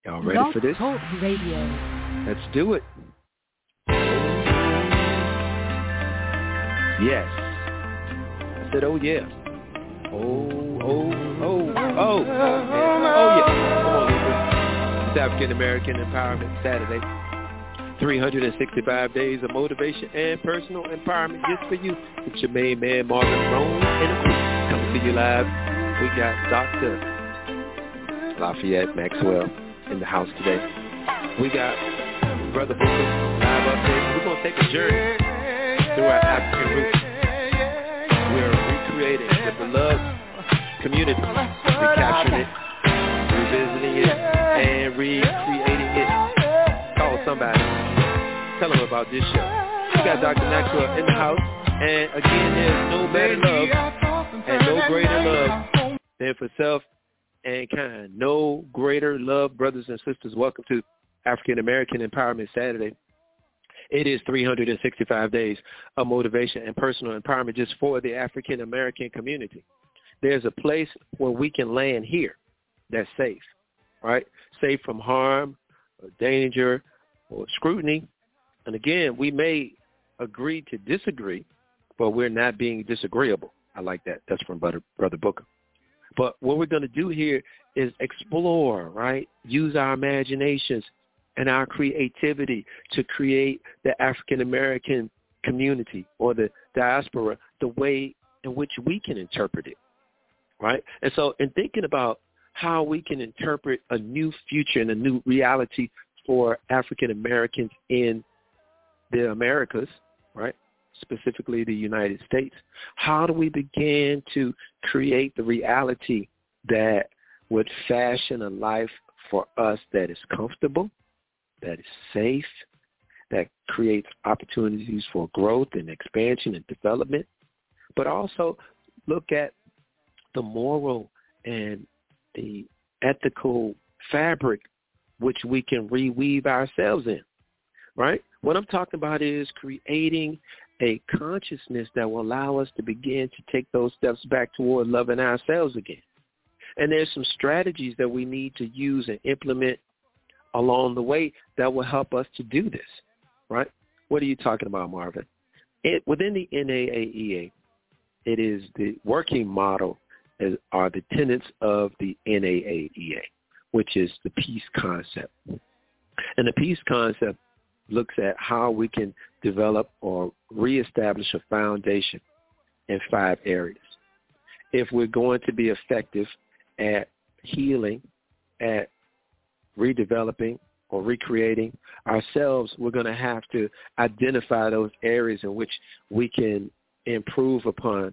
Y'all ready for this? Talk Radio. Let's do it. Yes. I said, oh, yeah. Oh, yeah. Come on, Luther. It's African American Empowerment Saturday. 365 days of motivation and personal empowerment just for you. It's your main man, Marvin Roan, and the crew coming to you live. We got Dr. Lafayette Maxwell in the house today. We got Brother Booker live up there. We're going to take a journey through our African roots. We're recreating the beloved community, recapturing it, revisiting it, and recreating it. Call somebody. Tell them about this show. We got Dr. Maxwell in the house. And again, there's no better love and no greater love than for self and kind. No greater love, brothers and sisters. Welcome to African American Empowerment Saturday. It is 365 days of motivation and personal empowerment just for the African American community. There's a place where we can land here that's safe, right? Safe from harm, or danger, or scrutiny. And again, we may agree to disagree, but we're not being disagreeable. I like that. That's from Brother Booker. But what we're going to do here is explore, right? Use our imaginations and our creativity to create the African-American community or the diaspora the way in which we can interpret it, right? And so in thinking about how we can interpret a new future and a new reality for African-Americans in the Americas, right? Specifically the United States. How do we begin to create the reality that would fashion a life for us that is comfortable, that is safe, that creates opportunities for growth and expansion and development, but also look at the moral and the ethical fabric which we can reweave ourselves in, right? What I'm talking about is creating a consciousness that will allow us to begin to take those steps back toward loving ourselves again. And there's some strategies that we need to use and implement along the way that will help us to do this, right? What are you talking about, Marvin? Within the NAAEA, it is the working model are the tenets of the NAAEA, which is the peace concept. And the peace concept looks at how we can develop or reestablish a foundation in 5 areas. If we're going to be effective at healing, at redeveloping or recreating ourselves, we're going to have to identify those areas in which we can improve upon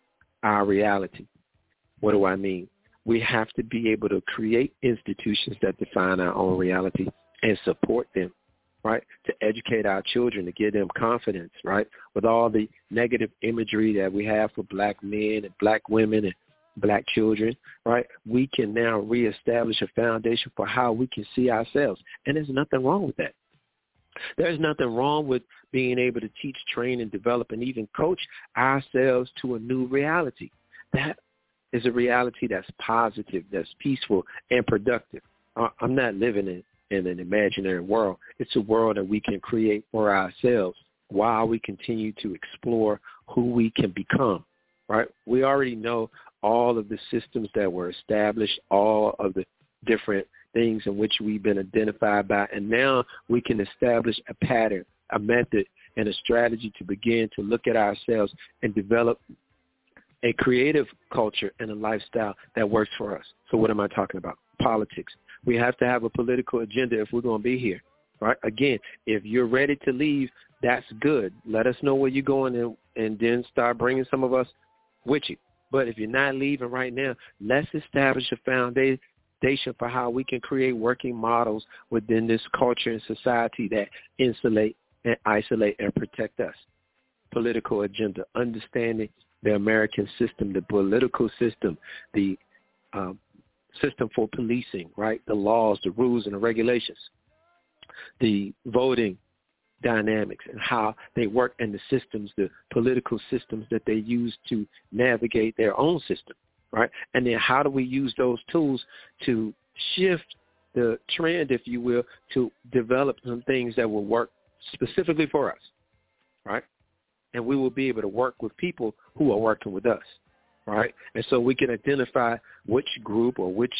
our reality. What do I mean? We have to be able to create institutions that define our own reality and support them, right, to educate our children, to give them confidence, right, with all the negative imagery that we have for black men and black women and black children, right, we can now reestablish a foundation for how we can see ourselves. And there's nothing wrong with that. There's nothing wrong with being able to teach, train, and develop and even coach ourselves to a new reality. That is a reality that's positive, that's peaceful, and productive. I'm not living in an imaginary world. It's a world that we can create for ourselves while we continue to explore who we can become, right? We already know all of the systems that were established, all of the different things in which we've been identified by, and now we can establish a pattern, a method, and a strategy to begin to look at ourselves and develop a creative culture and a lifestyle that works for us. So what am I talking about? Politics. We have to have a political agenda if we're going to be here, right? Again, if you're ready to leave, that's good. Let us know where you're going and then start bringing some of us with you. But if you're not leaving right now, let's establish a foundation for how we can create working models within this culture and society that insulate and isolate and protect us. Political agenda, understanding the American system, the political system, the system for policing, right? The laws, the rules, and the regulations, the voting dynamics and how they work, and the systems, the political systems that they use to navigate their own system, right? And then how do we use those tools to shift the trend, if you will, to develop some things that will work specifically for us, right? And we will be able to work with people who are working with us, right? And so we can identify which group or which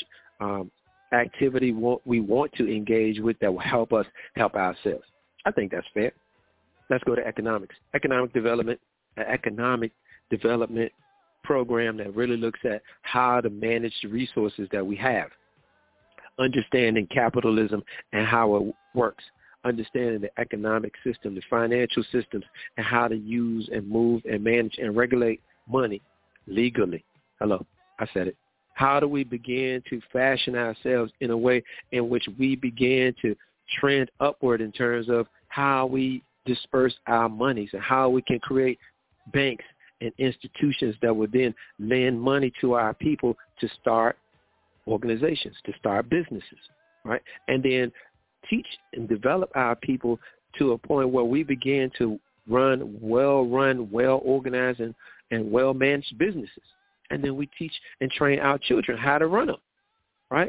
activity we want to engage with that will help us help ourselves. I think that's fair. Let's go to economics. Economic development, an economic development program that really looks at how to manage the resources that we have, understanding capitalism and how it works, understanding the economic system, the financial systems, and how to use and move and manage and regulate money legally. Hello, I said it. How do we begin to fashion ourselves in a way in which we begin to trend upward in terms of how we disperse our monies and how we can create banks and institutions that would then lend money to our people to start organizations, to start businesses, right? And then teach and develop our people to a point where we begin to run, well-organized, and well-managed businesses. And then we teach and train our children how to run them, right?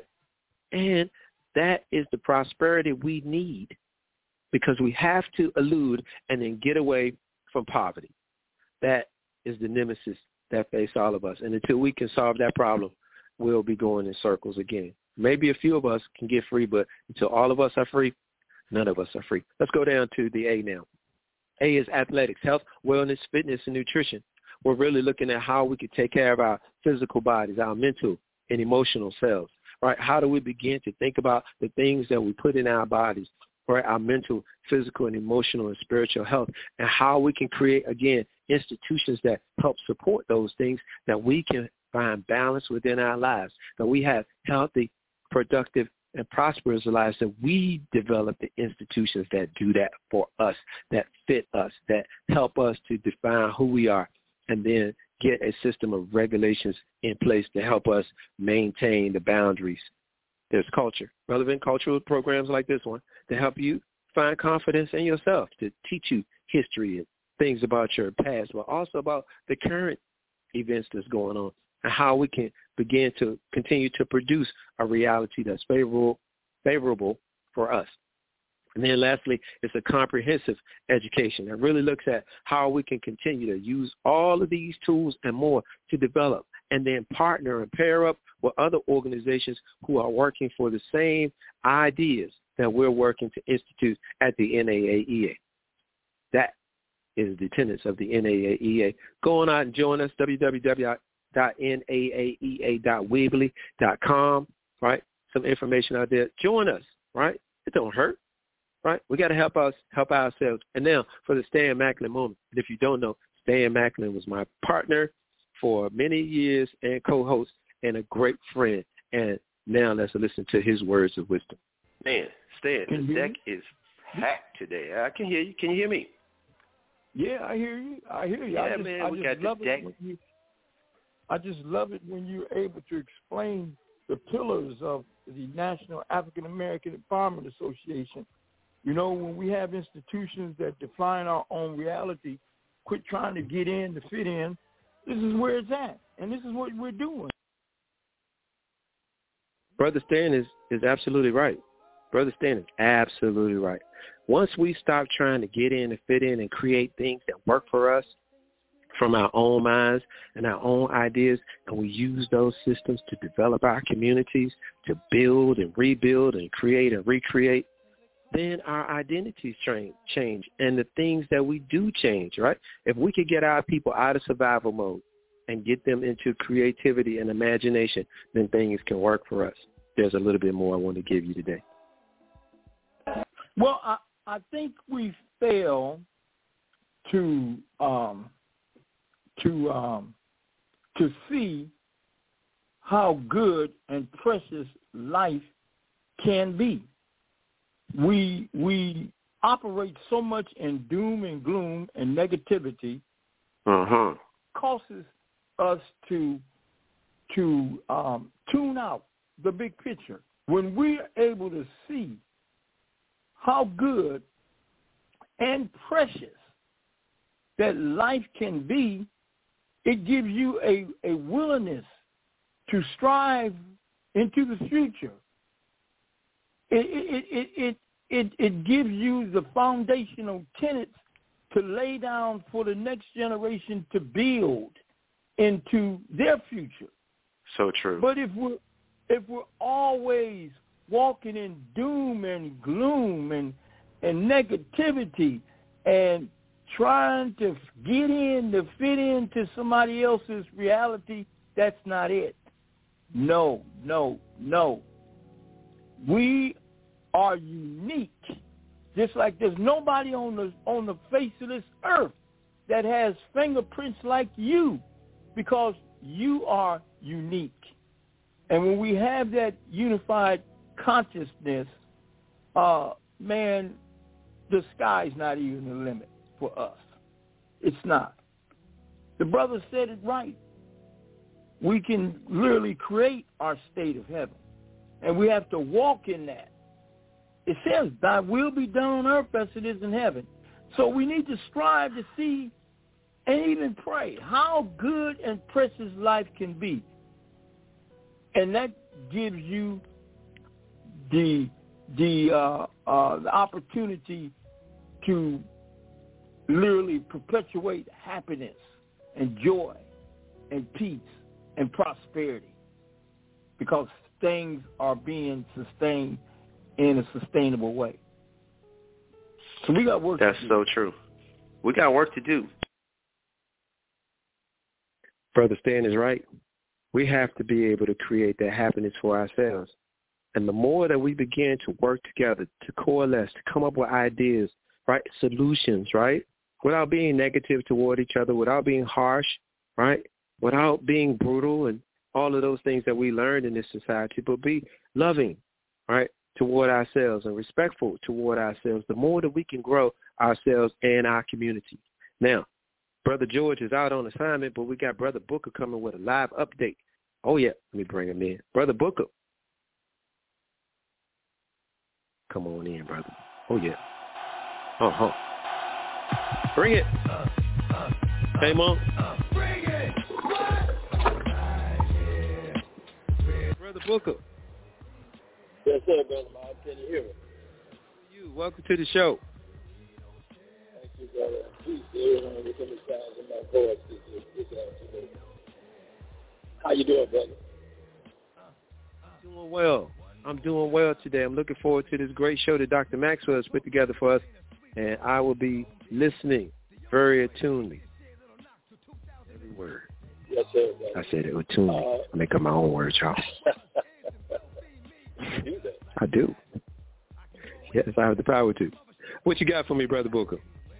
And that is the prosperity we need, because we have to elude and then get away from poverty. That is the nemesis that face all of us. And until we can solve that problem, we'll be going in circles again. Maybe a few of us can get free, but until all of us are free, none of us are free. Let's go down to the A now. A is athletics, health, wellness, fitness, and nutrition. We're really looking at how we can take care of our physical bodies, our mental and emotional selves, right? How do we begin to think about the things that we put in our bodies, right? Our mental, physical, and emotional and spiritual health, and how we can create, again, institutions that help support those things, that we can find balance within our lives, that we have healthy, productive, and prosperous lives, that we develop the institutions that do that for us, that fit us, that help us to define who we are, and then get a system of regulations in place to help us maintain the boundaries. There's culture, relevant cultural programs like this one to help you find confidence in yourself, to teach you history and things about your past, but also about the current events that's going on and how we can begin to continue to produce a reality that's favorable for us. And then lastly, it's a comprehensive education that really looks at how we can continue to use all of these tools and more to develop and then partner and pair up with other organizations who are working for the same ideas that we're working to institute at the NAAEA. That is the tenets of the NAAEA. Go on out and join us, www.naaea.weebly.com, right? Some information out there. Join us, right? It don't hurt. Right? We got to help ourselves. And now for the Stan Macklin moment. And if you don't know, Stan Macklin was my partner for many years and co-host and a great friend. And now let's listen to his words of wisdom. Man, Stan, the deck is packed today. I can hear you. Can you hear me? Yeah, I hear you. Yeah, man, we got the deck. I just love it when you're able to explain the pillars of the National African American Empowerment Association. You know, when we have institutions that define our own reality, quit trying to get in to fit in, this is where it's at, and this is what we're doing. Brother Stan is absolutely right. Brother Stan is absolutely right. Once we stop trying to get in and fit in and create things that work for us from our own minds and our own ideas, and we use those systems to develop our communities, to build and rebuild and create and recreate, then our identities change and the things that we do change, right? If we could get our people out of survival mode and get them into creativity and imagination, then things can work for us. There's a little bit more I want to give you today. Well, I think we fail to see how good and precious life can be. We operate so much in doom and gloom and negativity, causes us to tune out the big picture. When we're able to see how good and precious that life can be, it gives you a willingness to strive into the future it gives you the foundational tenets to lay down for the next generation to build into their future. So true. But if we're always walking in doom and gloom and negativity and trying to get in to fit into somebody else's reality, that's not it. No. We are unique. Just like there's nobody on the face of this earth that has fingerprints like you, because you are unique. And when we have that unified consciousness, man, the sky's not even the limit for us. It's not. The brother said it right. We can literally create our state of heaven, and we have to walk in that. It says, thy will be done on earth as it is in heaven. So we need to strive to see and even pray how good and precious life can be. And that gives you the opportunity to literally perpetuate happiness and joy and peace and prosperity, because things are being sustained in a sustainable way. So we got work to do. That's so true. We got work to do. Brother Stan is right. We have to be able to create that happiness for ourselves. And the more that we begin to work together, to coalesce, to come up with ideas, right, solutions, right, without being negative toward each other, without being harsh, right, without being brutal and all of those things that we learned in this society, but be loving, right, toward ourselves and respectful toward ourselves, the more that we can grow ourselves and our community. Now, Brother George is out on assignment, but we got Brother Booker coming with a live update. Oh, yeah, let me bring him in. Brother Booker. Come on in, brother. Oh, yeah. Uh-huh. Bring it. Hey, Monk. Bring it. Brother Booker. Yes, sir, brother. Can you hear me? Welcome to the show. Thank you, brother. Please hear within the sounds of my voice this afternoon. How you doing, brother? Doing well. I'm doing well today. I'm looking forward to this great show that Dr. Maxwell has put together for us, and I will be listening very attunedly. Every word. Yes, sir, brother. I said it attunedly. I make up my own words, y'all. You do that. I do. Yes, I have the power to. What you got for me, Brother Booker?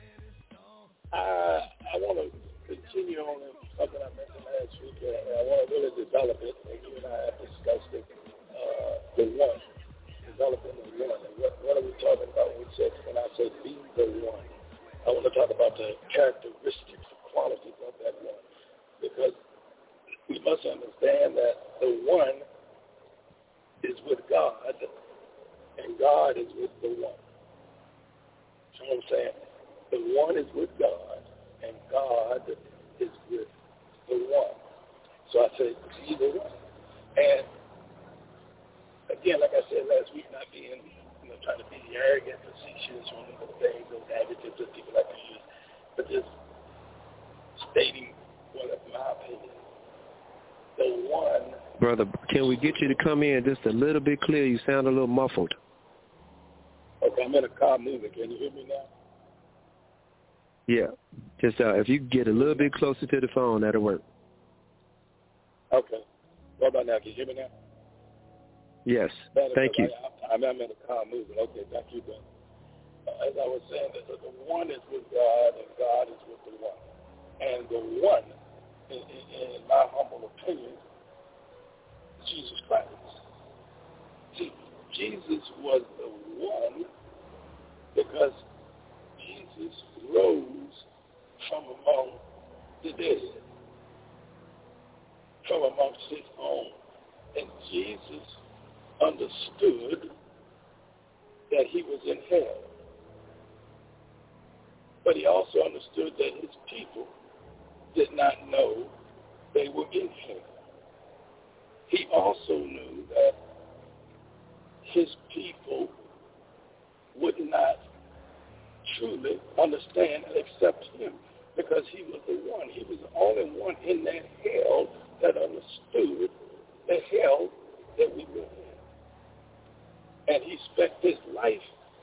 I want to continue on something I mentioned last week. I want to really develop it, and you and I have discussed it. The one, developing the one. And what are we talking about when I say be the one? I want to talk about the characteristics, the qualities of that one. Because we must understand that the one is with God, and God is with the one. You know what I'm saying? The one is with God, and God is with the one. So I say, be the one. And again, like I said last week, not being, trying to be arrogant, facetious, one of the things, those adjectives that people like to use, but just stating what is my opinion. The one. Brother, can we get you to come in just a little bit clear? You sound a little muffled. Okay, I'm in a car moving. Can you hear me now? Yeah. Just if you get a little bit closer to the phone, that'll work. Okay. What about now? Can you hear me now? Yes. Thank you. I'm in a car moving. Okay, thank you, Ben. As I was saying, the one is with God, and God is with the one. And the one, in my humble opinion, Jesus Christ. See, Jesus was the one because Jesus rose from among the dead, from amongst his own. And Jesus understood that he was in hell. But he also understood that his people did not know they were in hell. He also knew that his people would not truly understand and accept him, because he was the one. He was the only one in that hell that understood the hell that we were in. And he spent his life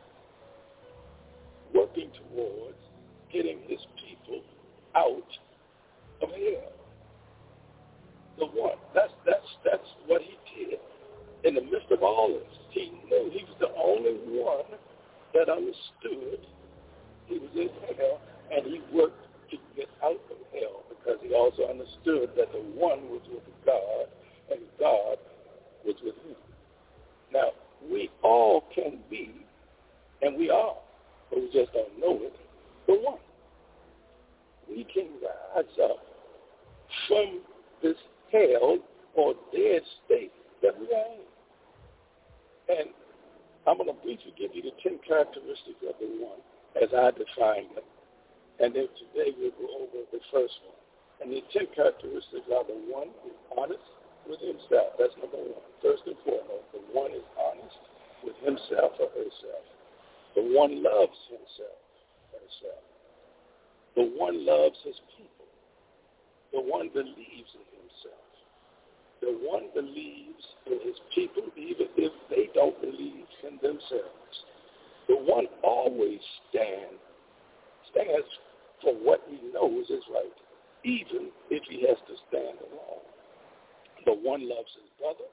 working towards getting his people out of hell. The one. That's what he did. In the midst of all this, he knew he was the only one that understood he was in hell, and he worked to get out of hell, because he also understood that the one was with God and God was with him. Now, we all can be, and we are, but we just don't know it, the one. We can rise up from this hell or dead state that we are in. And I'm going to briefly give you the 10 characteristics of the one as I define them. And then today we'll go over the first one. And the 10 characteristics are: the one is honest with himself. That's number one. First and foremost, the one is honest with himself or herself. The one loves himself or herself. The one loves his people. The one believes in himself. The one believes in his people even if they don't believe in themselves. The one always stands for what he knows is right, even if he has to stand alone. The one loves his brother.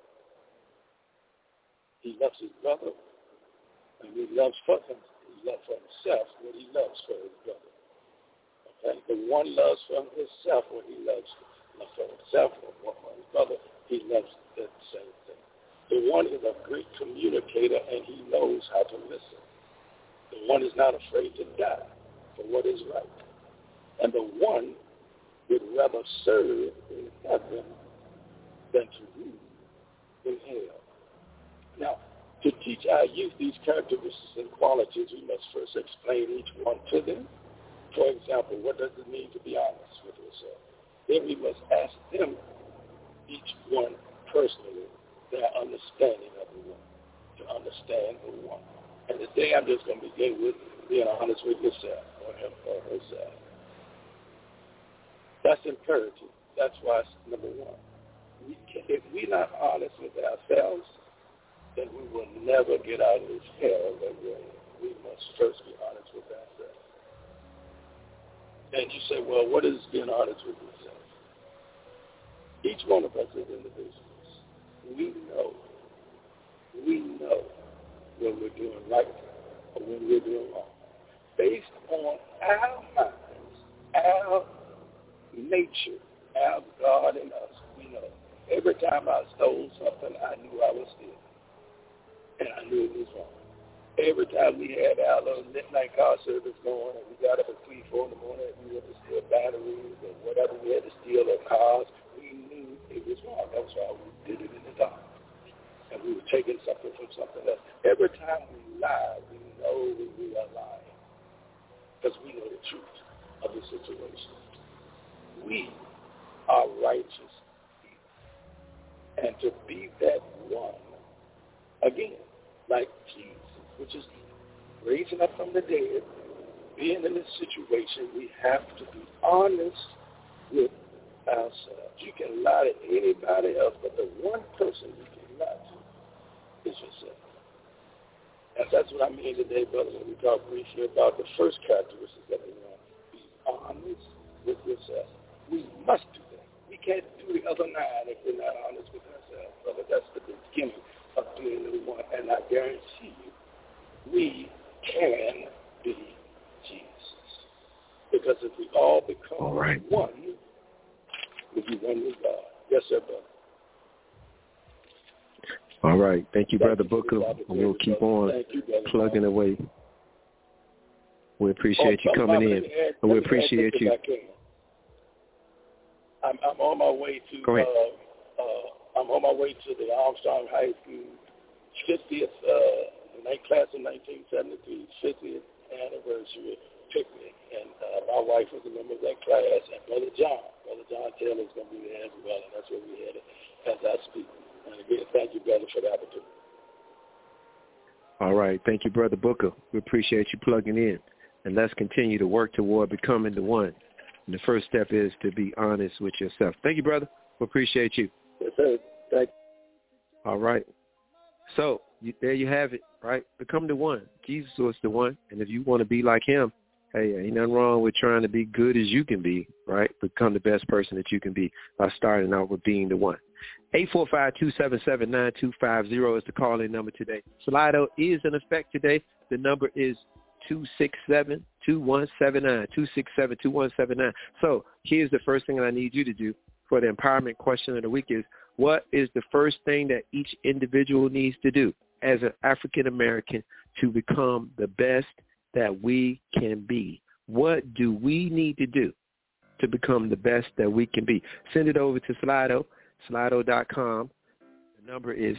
He loves his brother, and he loves for him. He loves for himself what he loves for his brother. Okay? The one loves for himself what he loves for himself or for his brother. He loves the same thing. The one is a great communicator, and he knows how to listen. The one is not afraid to die for what is right. And the one would rather serve in heaven than to rule in hell. Now, to teach our youth these characteristics and qualities, we must first explain each one to them. For example, what does it mean to be honest with yourself? Then we must ask them, each one personally, their understanding of the one, to understand the one. And today I'm just going to begin with being honest with yourself or him or herself. That's imperative. That's why it's number one. If we're not honest with ourselves, then we will never get out of this hell that we're in. We must first be honest with ourselves. And you say, well, what is being honest with yourself? Each one of us is individuals. We know when we're doing right or when we're doing wrong. Based on our minds, our nature, our God in us, we know. Every time I stole something, I knew I was stealing. And I knew it was wrong. Every time we had our little midnight car service going and we got up at 3, 4 in the morning and we had to steal batteries or whatever we had to steal or cars, we knew it was wrong. That's why we did it in the dark. And we were taking something from something else. Every time we lie, we know we are lying because we know the truth of the situation. We are righteous people. And to be that one, again, like Jesus, which is raising up from the dead, being in this situation, we have to be honest with ourselves. You can lie to anybody else, but the one person you can lie to is yourself. And that's what I mean today, brother, when we talk briefly about the first characteristic that we want. Be honest with yourself. We must do that. We can't do the other 9 if we're not honest with ourselves, brother. That's the beginning of being the one. And I guarantee you, we can be Jesus. Because if we all become one, we'll be one with God. Yes, sir, brother. All right. Thank you, Brother Booker. We'll keep on plugging away. We appreciate you coming in. And we appreciate you. I'm on my way to I'm on my way to the Armstrong High School 50th night class of 1973 50th anniversary picnic, and my wife was a member of that class, and Brother John Taylor is going to be there as well, and that's where we headed as I speak. And again, thank you, brother, for the opportunity. All right. Thank you, Brother Booker. We appreciate you plugging in. And let's continue to work toward becoming the one. And the first step is to be honest with yourself. Thank you, brother. We appreciate you. Yes, sir. Thank you. All right. So there you have it, right? Become the one. Jesus was the one. And if you want to be like him, hey, ain't nothing wrong with trying to be good as you can be, right? Become the best person that you can be by starting out with being the one. 845-277-9250 is the call-in number today. Slido is in effect today. The number is 267-2179, 267-2179. So here's the first thing I need you to do for the empowerment question of the week is, what is the first thing that each individual needs to do as an African-American to become the best that we can be? What do we need to do to become the best that we can be? Send it over to Slido, slido.com. The number is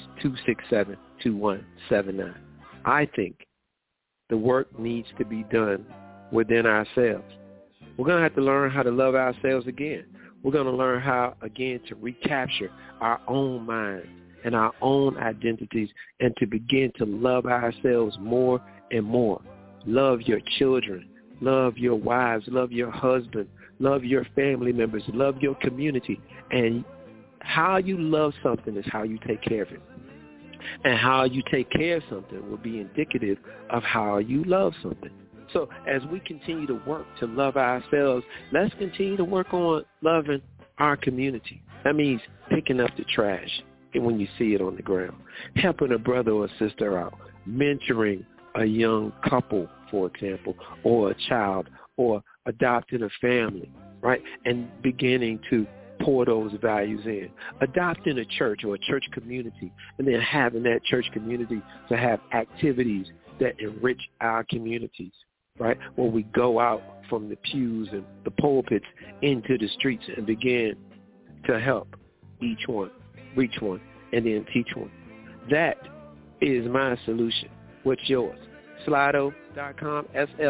267-2179. I think the work needs to be done within ourselves. We're going to have to learn how to love ourselves again. We're going to learn how, again, to recapture our own minds and our own identities and to begin to love ourselves more and more. Love your children. Love your wives. Love your husband. Love your family members. Love your community. And how you love something is how you take care of it. And how you take care of something will be indicative of how you love something. So as we continue to work to love ourselves, let's continue to work on loving our community. That means picking up the trash when you see it on the ground, helping a brother or sister out, mentoring a young couple, for example, or a child, or adopting a family, right, and beginning to pour those values in, adopting a church or a church community, and then having that church community to have activities that enrich our communities, right, where we go out from the pews and the pulpits into the streets and begin to help each one, reach one, and then teach one. That is my solution. What's yours? Slido.com,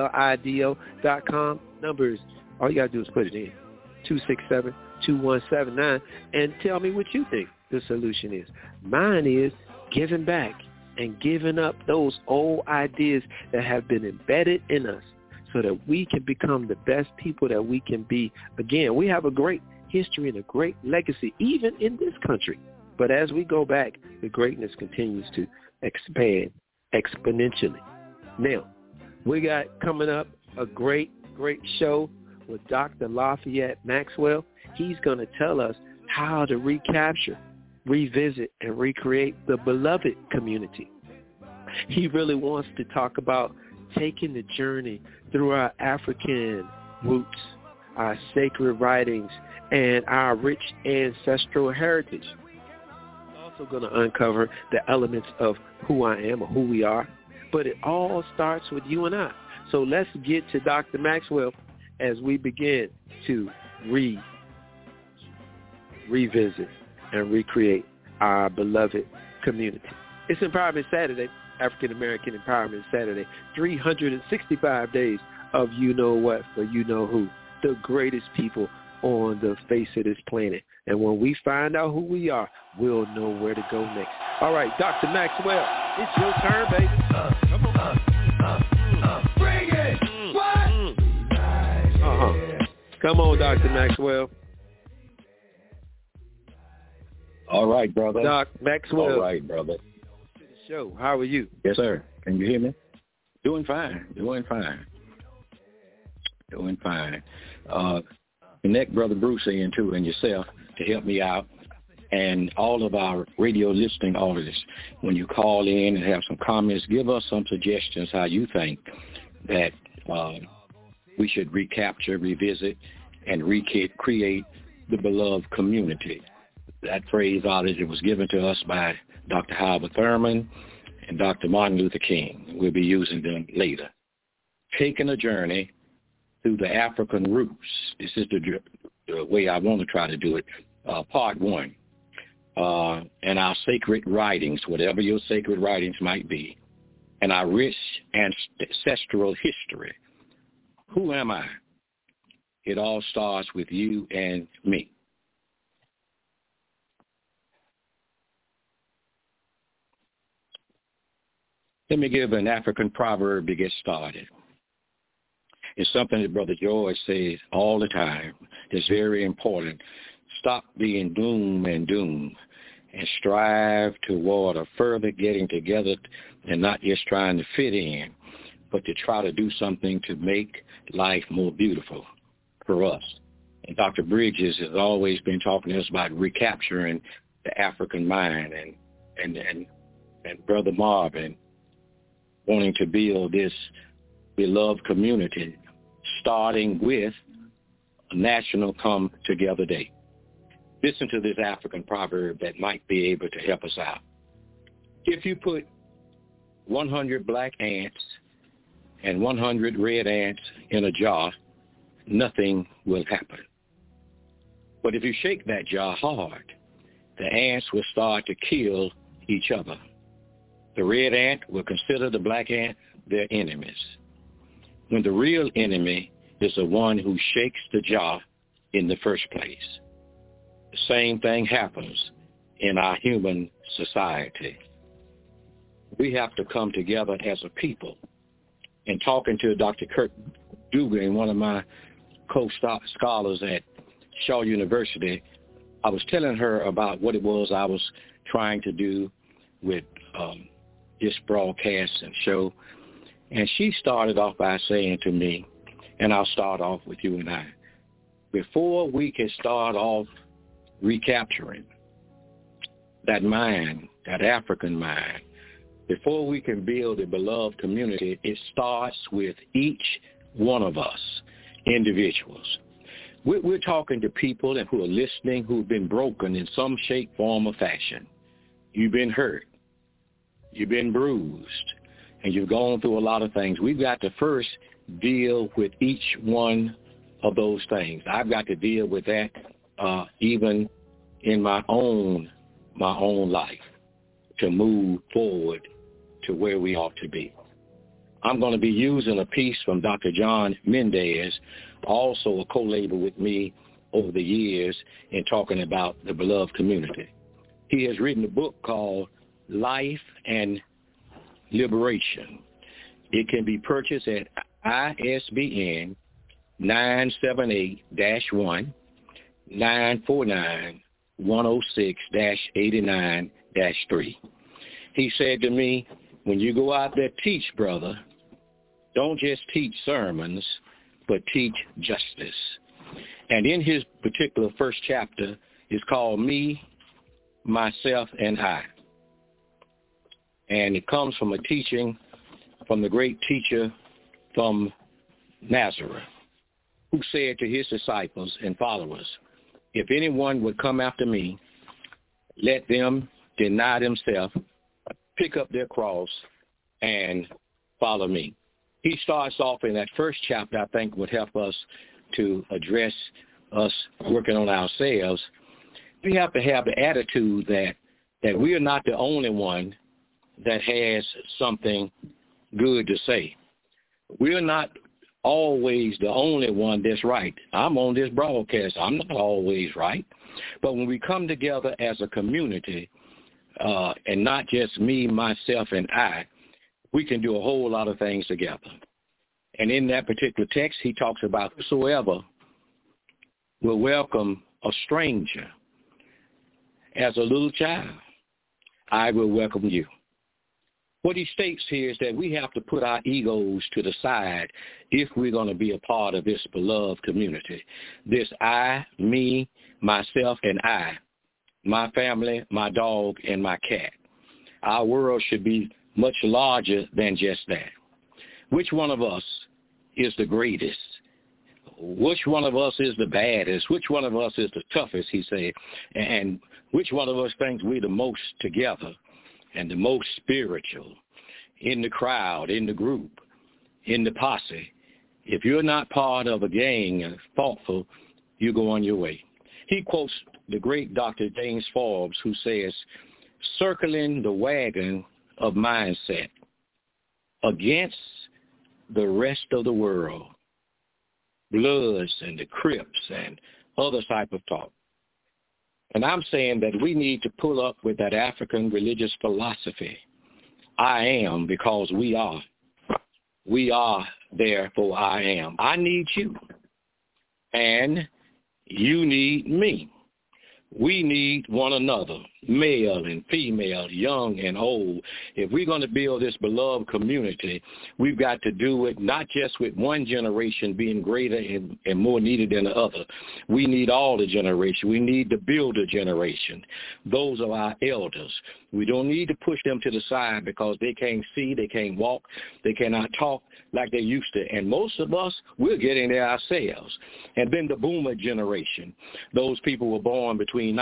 SLIDO.com. Numbers, all you got to do is put it in, 267-2179, and tell me what you think the solution is. Mine is giving back and giving up those old ideas that have been embedded in us so that we can become the best people that we can be. Again, we have a great history and a great legacy, even in this country. But as we go back, the greatness continues to expand exponentially. Now, we got coming up a great show with Dr. Lafayette Maxwell. He's going to tell us how to recapture, revisit, and recreate the beloved community. He really wants to talk about taking the journey through our African roots, our sacred writings, and our rich ancestral heritage. We're also going to uncover the elements of who I am or who we are, but it all starts with you and I. So let's get to Dr. Maxwell as we begin to revisit and recreate our beloved community. It's Empowerment Saturday, African American Empowerment Saturday, 365 days of you know what for you know who, the greatest people on the face of this planet. And when we find out who we are, we'll know where to go next. All right, Dr. Maxwell, it's your turn, baby. Come on. Bring it. What? Come on, Dr. Maxwell. All right, brother. Doc Maxwell. All right, brother. To the show. How are you? Yes, sir. Can you hear me? Doing fine. Connect Brother Bruce in, too, and yourself to help me out. And all of our radio listening audience, when you call in and have some comments, give us some suggestions how you think that we should recapture, revisit, and recreate the beloved community. That phrase was given to us by Dr. Howard Thurman and Dr. Martin Luther King. We'll be using them later. Taking a journey through the African roots. This is the way I want to try to do it. Part one. And our sacred writings, whatever your sacred writings might be, and our rich ancestral history. Who am I? It all starts with you and me. Let me give an African proverb to get started. It's something that Brother George says all the time. It's very important. Stop being gloom and doom and strive toward a further getting together and not just trying to fit in, but to try to do something to make life more beautiful for us. And Dr. Bridges has always been talking to us about recapturing the African mind, and Brother Marvin wanting to build this beloved community, starting with a National Come Together Day. Listen to this African proverb that might be able to help us out. If you put 100 black ants and 100 red ants in a jar, nothing will happen. But if you shake that jar hard, the ants will start to kill each other. The red ant will consider the black ant their enemies, when the real enemy is the one who shakes the jar in the first place. The same thing happens in our human society. We have to come together as a people. And talking to Dr. Kurt Dugan, one of my co-scholars at Shaw University, I was telling her about what it was I was trying to do with this broadcast and show. And she started off by saying to me, and I'll start off with you and I, before we can start off recapturing that mind, that African mind, before we can build a beloved community, it starts with each one of us, individuals. We're talking to people who are listening who've been broken in some shape, form, or fashion. You've been hurt. You've been bruised. And you've gone through a lot of things. We've got to first deal with each one of those things. I've got to deal with that even in my own life to move forward to where we ought to be. I'm going to be using a piece from Dr. John Mendez, also a co-labor with me over the years in talking about the beloved community. He has written a book called Life and Liberation. It can be purchased at ISBN 978-1-949-106-89-3. He said to me, when you go out there, teach, brother, don't just teach sermons, but teach justice. And in his particular first chapter is called Me, Myself, and I. And it comes from a teaching from the great teacher from Nazareth, who said to his disciples and followers, if anyone would come after me, let them deny themselves, pick up their cross, and follow me. He starts off in that first chapter, I think would help us to address us working on ourselves. We have to have the attitude that we are not the only one that has something good to say. We're not always the only one that's right. I'm on this broadcast. I'm not always right. But when we come together as a community, and not just me, myself, and I, we can do a whole lot of things together. And in that particular text, he talks about whosoever will welcome a stranger as a little child, I will welcome you. What he states here is that we have to put our egos to the side if we're going to be a part of this beloved community. This I, me, myself, and I, my family, my dog, and my cat. Our world should be much larger than just that. Which one of us is the greatest? Which one of us is the baddest? Which one of us is the toughest, he said? And which one of us thinks we're the most together and the most spiritual in the crowd, in the group, in the posse? If you're not part of a gang and thoughtful, you go on your way. He quotes the great Dr. James Forbes, who says, circling the wagon of mindset against the rest of the world, Bloods and the Crips and other type of talk. And I'm saying that we need to pull up with that African religious philosophy. I am because we are. We are, therefore I am. I need you, and you need me. We need one another, male and female, young and old. If we're going to build this beloved community, we've got to do it not just with one generation being greater and more needed than the other. We need all the generation. We need the builder generation. Those are our elders. We don't need to push them to the side because they can't see, they can't walk, they cannot talk like they used to. And most of us, we're getting there ourselves. And then the boomer generation, those people were born between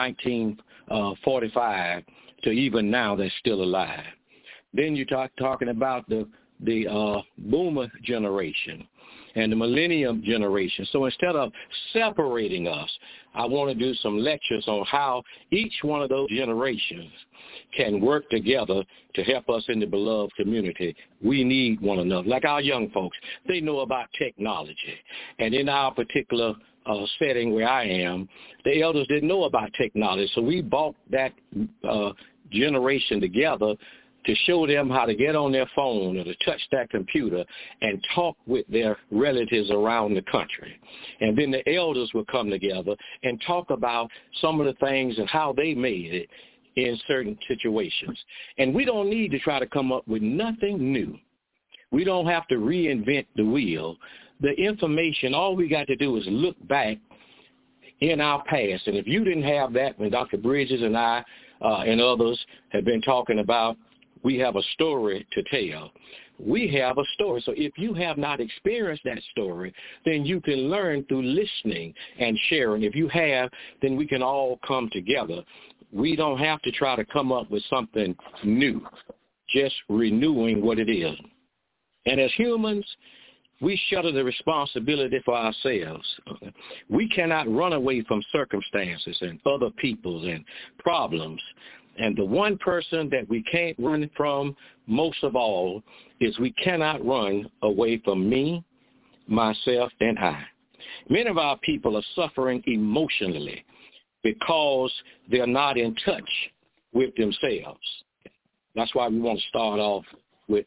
1945 to even now they're still alive. Then you talking about the boomer generation and the millennium generation. So instead of separating us, I want to do some lectures on how each one of those generations can work together to help us in the beloved community. We need one another. Like our young folks, they know about technology. And in our particular setting where I am, the elders didn't know about technology. So we brought that generation together to show them how to get on their phone or to touch that computer and talk with their relatives around the country. And then the elders will come together and talk about some of the things and how they made it in certain situations. And we don't need to try to come up with nothing new. We don't have to reinvent the wheel. The information, all we got to do is look back in our past. And if you didn't have that when Dr. Bridges and I and others have been talking about, we have a story to tell. We have a story. So if you have not experienced that story, then you can learn through listening and sharing. If you have, then we can all come together. We don't have to try to come up with something new, just renewing what it is. And as humans, we shuttle the responsibility for ourselves. We cannot run away from circumstances and other peoples and problems. And the one person that we can't run from most of all is we cannot run away from me, myself, and I. Many of our people are suffering emotionally because they're not in touch with themselves. That's why we want to start off with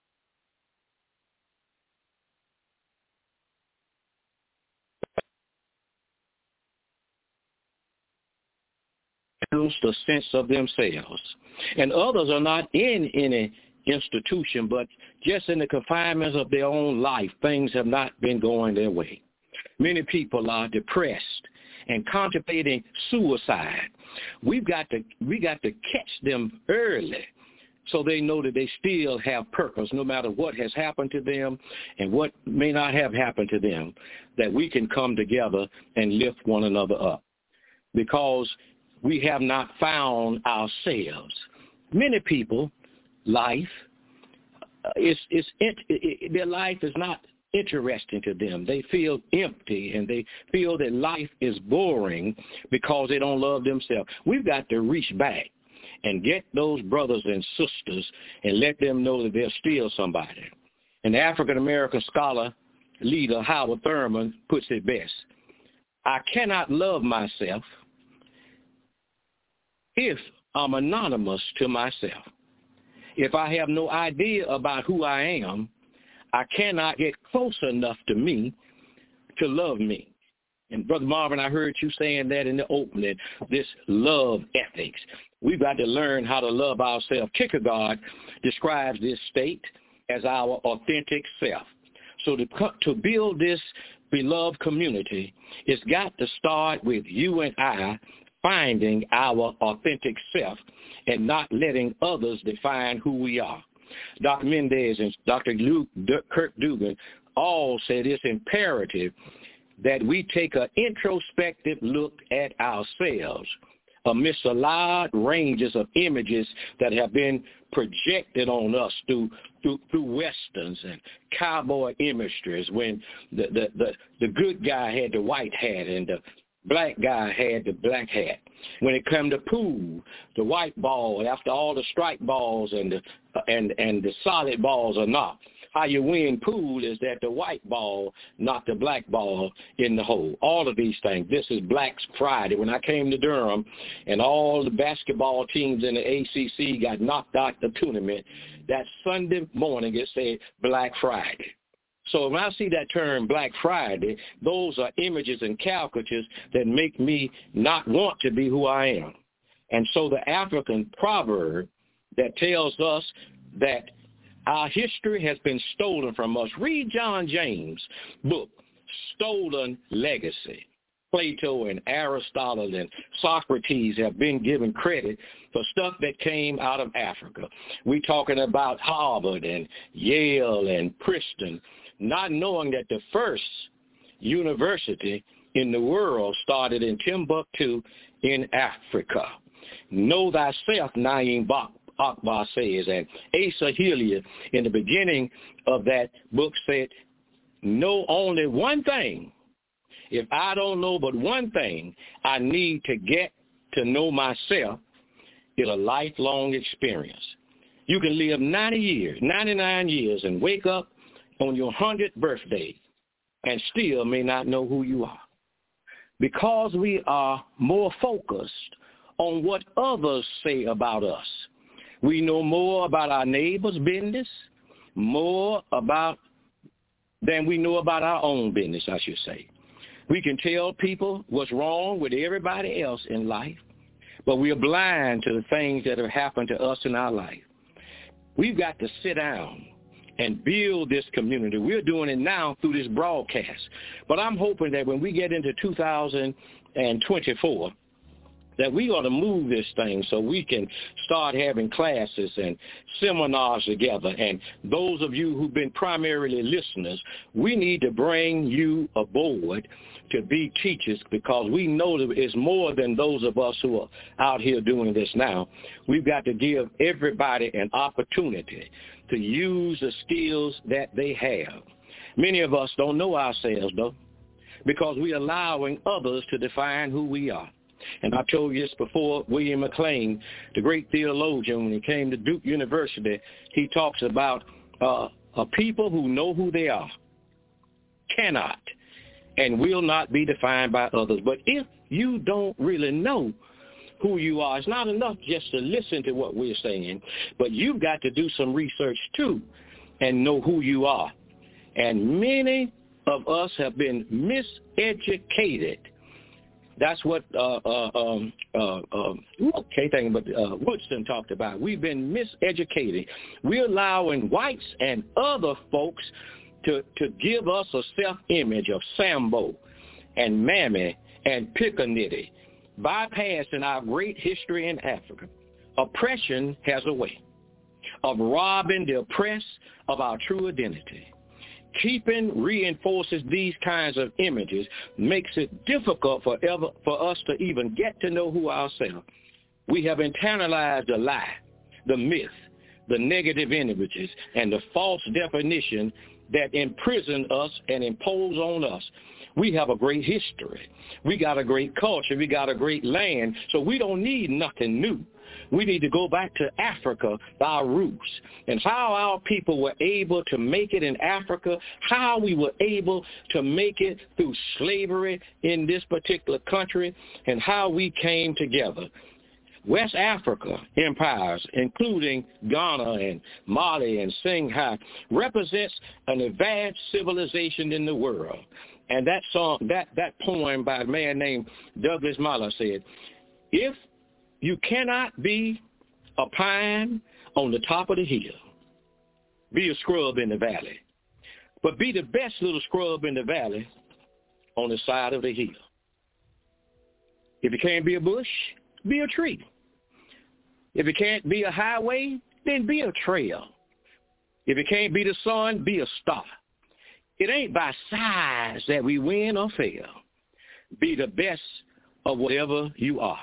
the sense of themselves. And others are not in any institution, but just in the confinements of their own life, things have not been going their way. Many people are depressed and contemplating suicide. We got to catch them early so they know that they still have purpose no matter what has happened to them and what may not have happened to them, that we can come together and lift one another up. Because we have not found ourselves. Many people, their life is not interesting to them. They feel empty and they feel that life is boring because they don't love themselves. We've got to reach back and get those brothers and sisters and let them know that they're still somebody. And the African-American scholar leader Howard Thurman puts it best. I cannot love myself if I'm anonymous to myself. If I have no idea about who I am, I cannot get close enough to me to love me. And Brother Marvin, I heard you saying that in the opening, this love ethics. We've got to learn how to love ourselves. Kierkegaard describes this state as our authentic self. So to build this beloved community, it's got to start with you and I finding our authentic self and not letting others define who we are. Dr. Mendez and Dr. Kirk Dugan all said it's imperative that we take an introspective look at ourselves amidst the large ranges of images that have been projected on us through westerns and cowboy imageries, when the good guy had the white hat and the black guy had the black hat. When it come to pool, the white ball after all the strike balls and the solid balls are knocked. How you win pool is that the white ball knocked the black ball in the hole. All of these things. This is Black Friday. When I came to Durham and all the basketball teams in the ACC got knocked out the tournament, that Sunday morning it said Black Friday. So when I see that term Black Friday, those are images and caricatures that make me not want to be who I am. And so the African proverb that tells us that our history has been stolen from us. Read John James' book, Stolen Legacy. Plato and Aristotle and Socrates have been given credit for stuff that came out of Africa. We're talking about Harvard and Yale and Princeton, not knowing that the first university in the world started in Timbuktu in Africa. Know thyself, Naim Akbar says, and Asa Hilliard in the beginning of that book said, know only one thing. If I don't know but one thing, I need to get to know myself. It's a lifelong experience. You can live 90 years, 99 years, and wake up on your 100th birthday and still may not know who you are. Because we are more focused on what others say about us. We know more about our neighbor's business, more about than we know about our own business, I should say. We can tell people what's wrong with everybody else in life, but we are blind to the things that have happened to us in our life. We've got to sit down and build this community. We're doing it now through this broadcast. But I'm hoping that when we get into 2024, that we ought to move this thing so we can start having classes and seminars together. And those of you who've been primarily listeners, we need to bring you aboard to be teachers, because we know that it's more than those of us who are out here doing this now. We've got to give everybody an opportunity to use the skills that they have. Many of us don't know ourselves, though, because we're allowing others to define who we are. And I told you this before, William McLean, the great theologian, when he came to Duke University, he talks about a people who know who they are cannot and will not be defined by others. But if you don't really know who you are, it's not enough just to listen to what we're saying, but you've got to do some research too and know who you are. And many of us have been miseducated. That's what Woodson talked about. We've been miseducated. We're allowing whites and other folks to give us a self-image of Sambo and Mammy and Pickaninny, bypassing our great history in Africa. Oppression has a way of robbing the oppressed of our true identity. Keeping reinforces these kinds of images, makes it difficult for us to even get to know who ourselves. We have internalized the lie, the myth, the negative images, and the false definition that imprison us and impose on us. We have a great history. We got a great culture. We got a great land. So we don't need nothing new. We need to go back to Africa, our roots, and how our people were able to make it in Africa, how we were able to make it through slavery in this particular country, and how we came together. West Africa empires, including Ghana and Mali and Singhai, represents an advanced civilization in the world. And that song, that poem by a man named Douglas Mahler said, if you cannot be a pine on the top of the hill, be a scrub in the valley. But be the best little scrub in the valley on the side of the hill. If you can't be a bush, be a tree. If you can't be a highway, then be a trail. If you can't be the sun, be a star. It ain't by size that we win or fail. Be the best of whatever you are.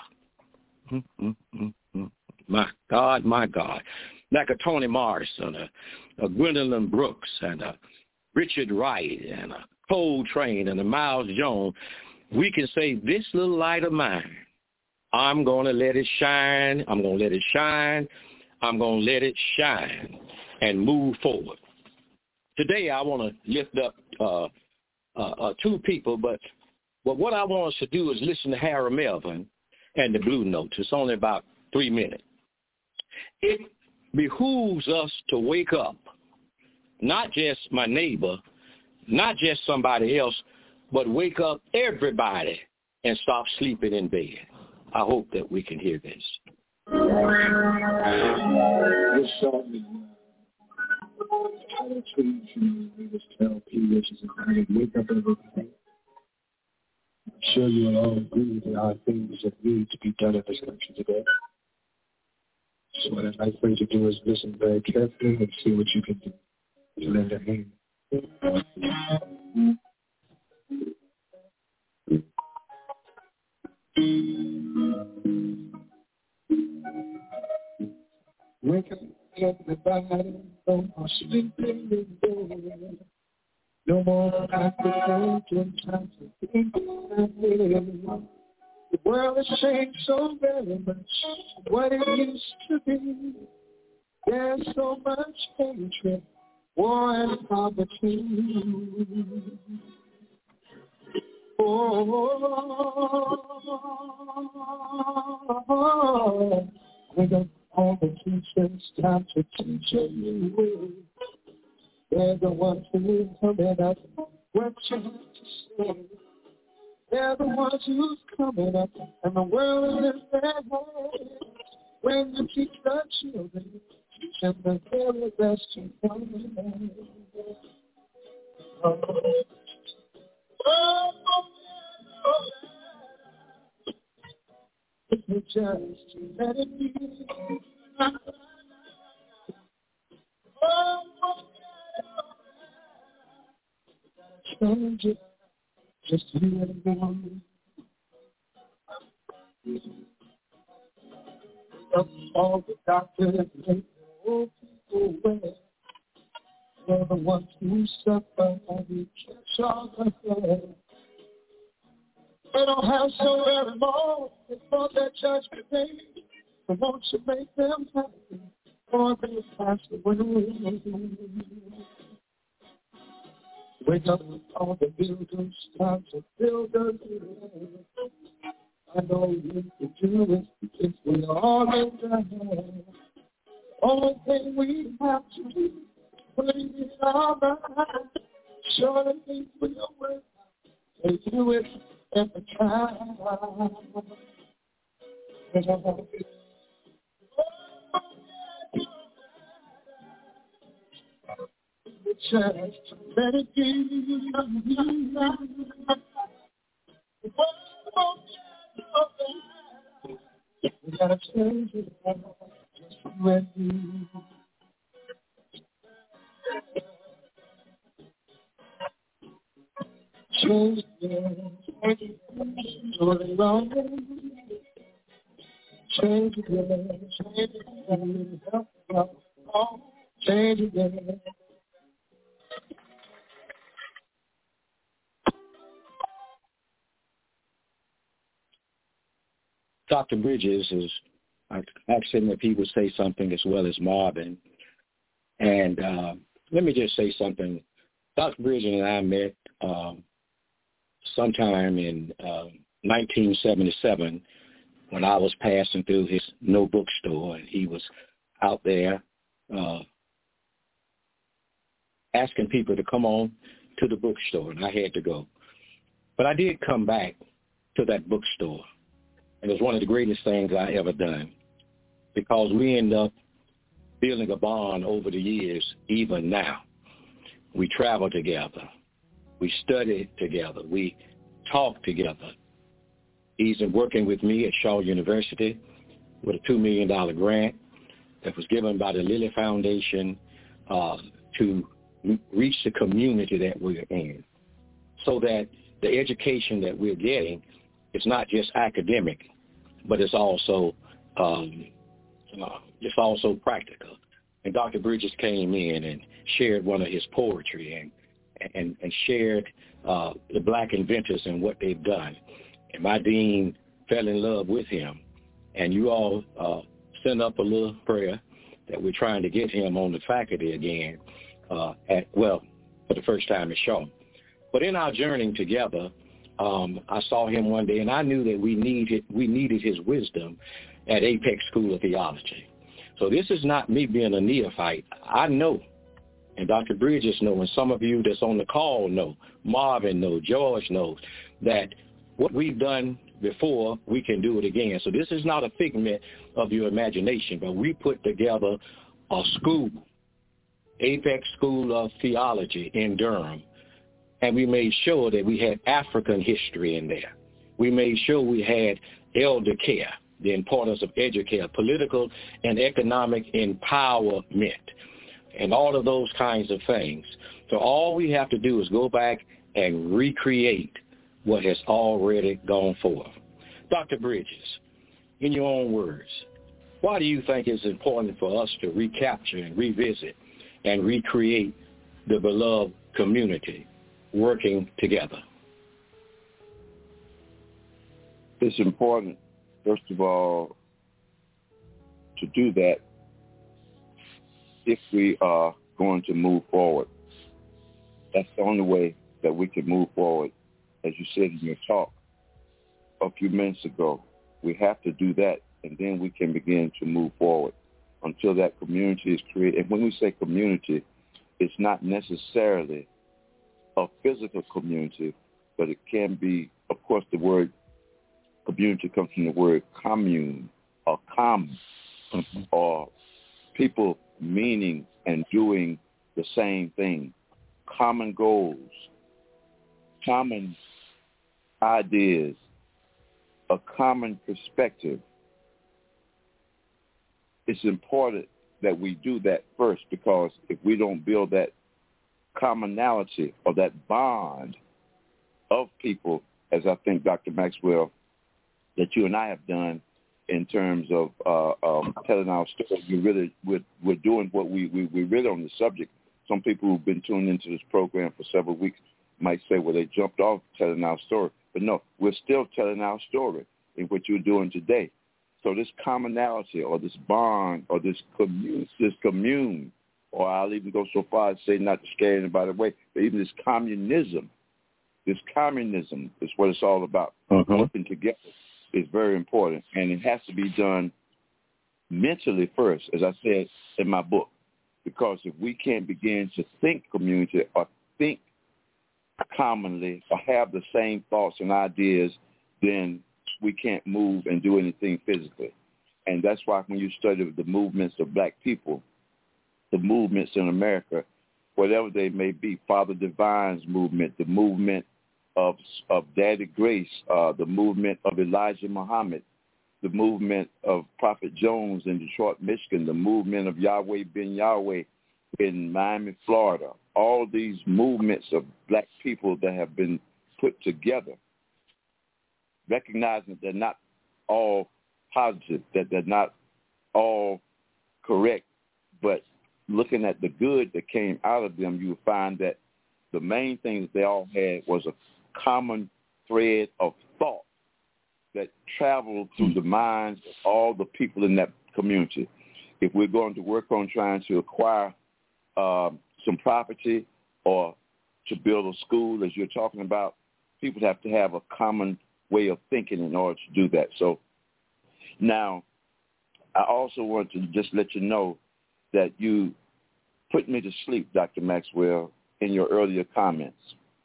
My God, my God. Like a Toni Morrison, a Gwendolyn Brooks, and a Richard Wright, and a Coltrane, and a Miles Jones, we can say, this little light of mine, I'm going to let it shine. I'm going to let it shine. I'm going to let it shine and move forward. Today I want to lift up two people, but what I want us to do is listen to Harry Melvin and the Blue Notes. It's only about 3 minutes. It behooves us to wake up, not just my neighbor, not just somebody else, but wake up everybody and stop sleeping in bed. I hope that we can hear this. This song title tweet from Leaders Tell P. Richards and wake up everybody. I'm sure you will all agree there are things that need to be done in this country today. So what I'd like for you to do is listen very carefully and see what you can do to lend a hand. Wake up everybody, no more sleeping in bed. No more apprehension, time to think about it. The world has changed so very much from what it used to be. There's so much hatred, war and poverty. We got all the teachers, time to teach a new way. They're the ones who coming up, what you have to say. They're the ones who's coming up, and the world is in their hands. When you teach the children, teach them the very best you can. If you just let it be. Change it, just you and me. All the doctors make the old people well. They're the ones who suffer and we catch all the hair. They don't have so very long before their judgment day. So won't you make them happy before they pass away? Wake up all the builders, time to build again. I know you can do it if we all in the hand. Only thing we have to do is put it in our mind. Surely things will work. They do it every time. Just let it be. We gotta change it. Just let me. Change it. Do it wrong. Change it. Change it. Change it. Dr. Bridges is, I asked him if he would say something as well as Marvin. And let me just say something. Dr. Bridges and I met sometime in 1977 when I was passing through his no bookstore, and he was out there asking people to come on to the bookstore, and I had to go. But I did come back to that bookstore. And it was one of the greatest things I ever done, because we end up building a bond over the years, even now. We travel together. We study together. We talk together. He's been working with me at Shaw University with a $2 million grant that was given by the Lilly Foundation to reach the community that we're in, so that the education that we're getting, it's not just academic, but it's also practical. And Dr. Bridges came in and shared one of his poetry and shared the black inventors and what they've done. And my dean fell in love with him. And you all sent up a little prayer that we're trying to get him on the faculty again for the first time at Shaw. But in our journey together, I saw him one day, and I knew that we needed his wisdom at Apex School of Theology. So this is not me being a neophyte. I know, and Dr. Bridges knows, and some of you that's on the call know, Marvin knows, George knows, that what we've done before, we can do it again. So this is not a figment of your imagination, but we put together a school, Apex School of Theology in Durham, and we made sure that we had African history in there. We made sure we had elder care, the importance of educare, political and economic empowerment, and all of those kinds of things. So all we have to do is go back and recreate what has already gone forth. Dr. Bridges, in your own words, why do you think it's important for us to recapture and revisit and recreate the beloved community working together? It's important, first of all, to do that if we are going to move forward. That's the only way that we can move forward. As you said in your talk a few minutes ago, we have to do that, and then we can begin to move forward until that community is created. And when we say community, it's not necessarily a physical community, but it can be, of course, the word community comes from the word commune or common, or people meaning and doing the same thing, common goals, common ideas, a common perspective. It's important that we do that first, because if we don't build that commonality or that bond of people, as I think Dr. Maxwell, that you and I have done in terms of telling our story, we're doing what we really on the subject. Some people who've been tuned into this program for several weeks might say, well, they jumped off telling our story. But no, we're still telling our story in what you're doing today. So this commonality or this bond or this commune, or I'll even go so far as say, not to scare anybody away, but even this communism is what it's all about. Working together is very important, and it has to be done mentally first, as I said in my book, because if we can't begin to think community or think commonly or have the same thoughts and ideas, then we can't move and do anything physically. And that's why when you study the movements of black people, the movements in America, whatever they may be, Father Divine's movement, the movement of Daddy Grace, the movement of Elijah Muhammad, the movement of Prophet Jones in Detroit, Michigan, the movement of Yahweh Ben Yahweh in Miami, Florida, all these movements of black people that have been put together, recognizing that they're not all positive, that they're not all correct, but looking at the good that came out of them, you will find that the main thing that they all had was a common thread of thought that traveled through the minds of all the people in that community. If we're going to work on trying to acquire some property or to build a school, as you're talking about, people have to have a common way of thinking in order to do that. So now I also want to just let you know that you put me to sleep, Dr. Maxwell, in your earlier comments.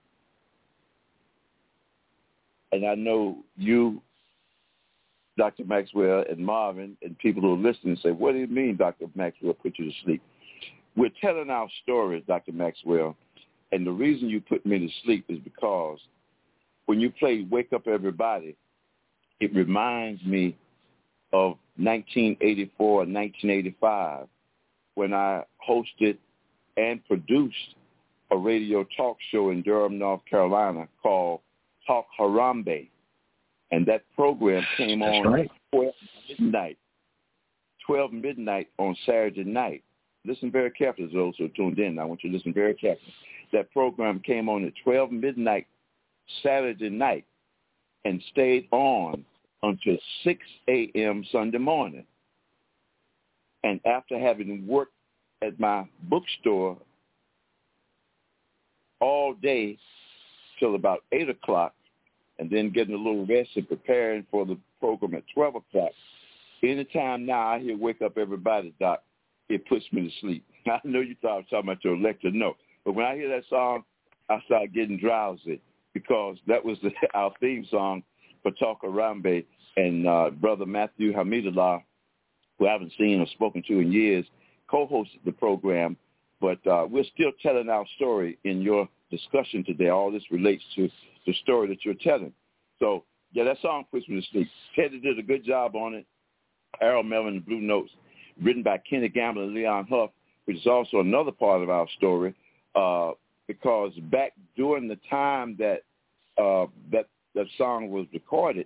And I know you, Dr. Maxwell, and Marvin, and people who are listening say, what do you mean Dr. Maxwell put you to sleep? We're telling our stories, Dr. Maxwell, and the reason you put me to sleep is because when you play Wake Up Everybody, it reminds me of 1984 and 1985 when I hosted and produced a radio talk show in Durham, North Carolina called Talk Harambe. And that program came on 12 midnight on Saturday night. Listen very carefully, those who are tuned in. I want you to listen very carefully. That program came on at 12 midnight Saturday night and stayed on until 6 a.m. Sunday morning. And after having worked at my bookstore all day till about 8 o'clock, and then getting a little rest and preparing for the program at 12 o'clock, Anytime now I hear Wake Up Everybody, Doc, it puts me to sleep. I know you thought I was talking about your lecture, no. But when I hear that song, I start getting drowsy because that was our theme song for Talk Arambe, and Brother Matthew Hamidullah, who I haven't seen or spoken to in years, co-hosted the program. But we're still telling our story in your discussion today. All this relates to the story that you're telling. So, yeah, that song puts me to sleep. Teddy did a good job on it. Harold Melvin, the Blue Notes, written by Kenny Gamble and Leon Huff, which is also another part of our story, because back during the time that that song was recorded,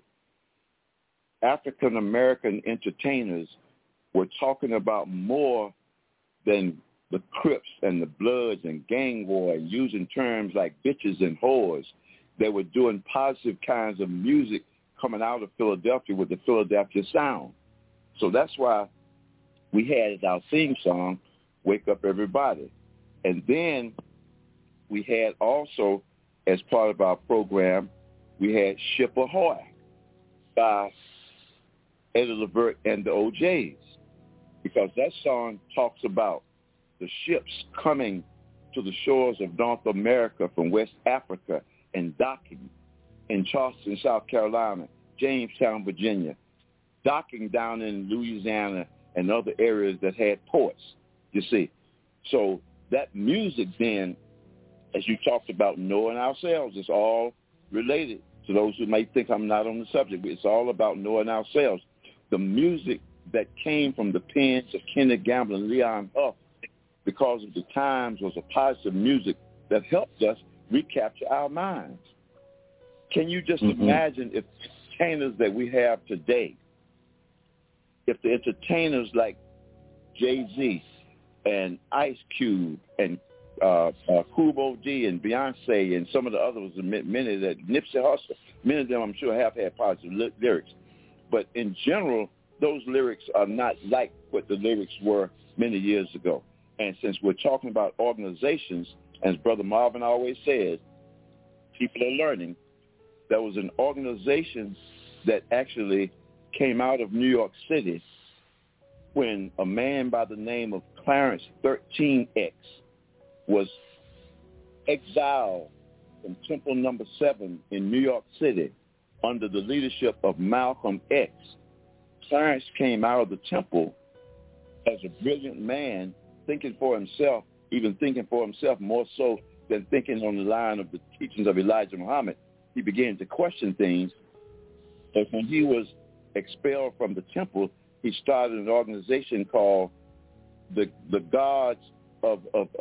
African-American entertainers were talking about more than the Crips and the Bloods and gang war, and using terms like bitches and whores. They were doing positive kinds of music coming out of Philadelphia with the Philadelphia sound. So that's why we had as our theme song, Wake Up Everybody. And then we had also, as part of our program, we had Ship Ahoy by Eddie Levert and the OJs, because that song talks about the ships coming to the shores of North America from West Africa and docking in Charleston, South Carolina, Jamestown, Virginia, docking down in Louisiana and other areas that had ports, you see. So that music then, as you talked about knowing ourselves, it's all related to those who may think I'm not on the subject. It's all about knowing ourselves. The music that came from the pens of Kenny Gamble and Leon Huff, because of the times, was a positive music that helped us recapture our minds. Can you just imagine if the entertainers that we have today, if the entertainers like Jay-Z and Ice Cube and Kubo D and Beyonce and some of the others, many that Nipsey Hussle, many of them I'm sure have had positive lyrics. But in general, those lyrics are not like what the lyrics were many years ago. And since we're talking about organizations, as Brother Marvin always says, people are learning. There was an organization that actually came out of New York City when a man by the name of Clarence 13X was exiled from Temple Number 7 in New York City under the leadership of Malcolm X. Clarence came out of the temple as a brilliant man, thinking for himself, even thinking for himself more so than thinking on the line of the teachings of Elijah Muhammad. He began to question things. But when he was expelled from the temple, he started an organization called the Gods of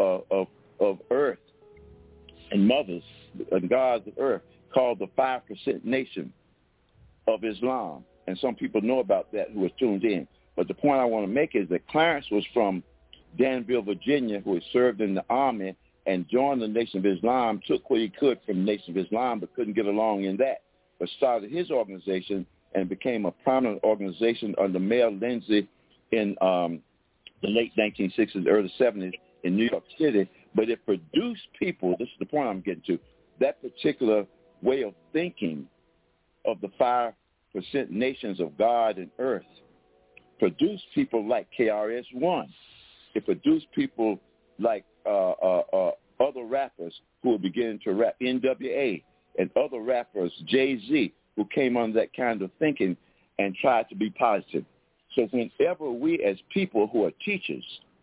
Earth and Mothers, the Gods of Earth, called the 5% Nation of Islam. And some people know about that who was tuned in. But the point I want to make is that Clarence was from Danville, Virginia, who had served in the army and joined the Nation of Islam, took what he could from the Nation of Islam, but couldn't get along in that, but started his organization and became a prominent organization under Mayor Lindsay in the late 1960s, early 70s in New York City. But it produced people, this is the point I'm getting to, that particular way of thinking of the 5% nations of God and earth produced people like KRS-One. It produced people like other rappers who were beginning to rap, NWA, and other rappers, Jay-Z, who came on that kind of thinking and tried to be positive. So whenever we as people who are teachers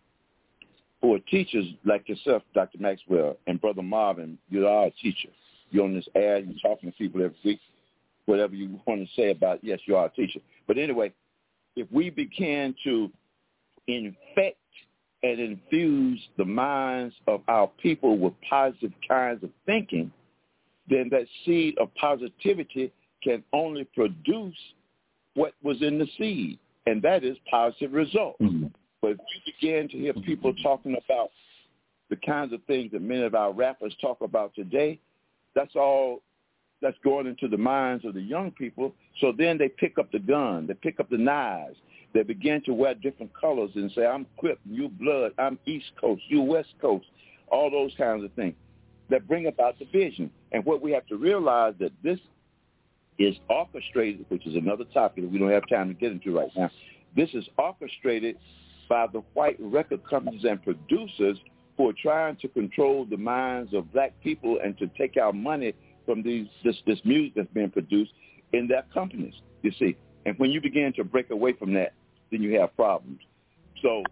like yourself, Dr. Maxwell, and Brother Marvin, you are a teacher. You're on this air, you're talking to people every week, whatever you want to say about, yes, you are a teacher. But anyway, if we begin to infect and infuse the minds of our people with positive kinds of thinking, then that seed of positivity can only produce what was in the seed, and that is positive results. Mm-hmm. But if you begin to hear people talking about the kinds of things that many of our rappers talk about today, that's going into the minds of the young people. So then they pick up the gun, they pick up the knives, they begin to wear different colors and say, I'm Crip, you Blood, I'm East Coast, you West Coast, all those kinds of things that bring about division. And what we have to realize that this is orchestrated, which is another topic that we don't have time to get into right now, This is orchestrated by the white record companies and producers who are trying to control the minds of black people and to take out money from this music that's being produced in their companies, you see. And when you begin to break away from that, then you have problems. So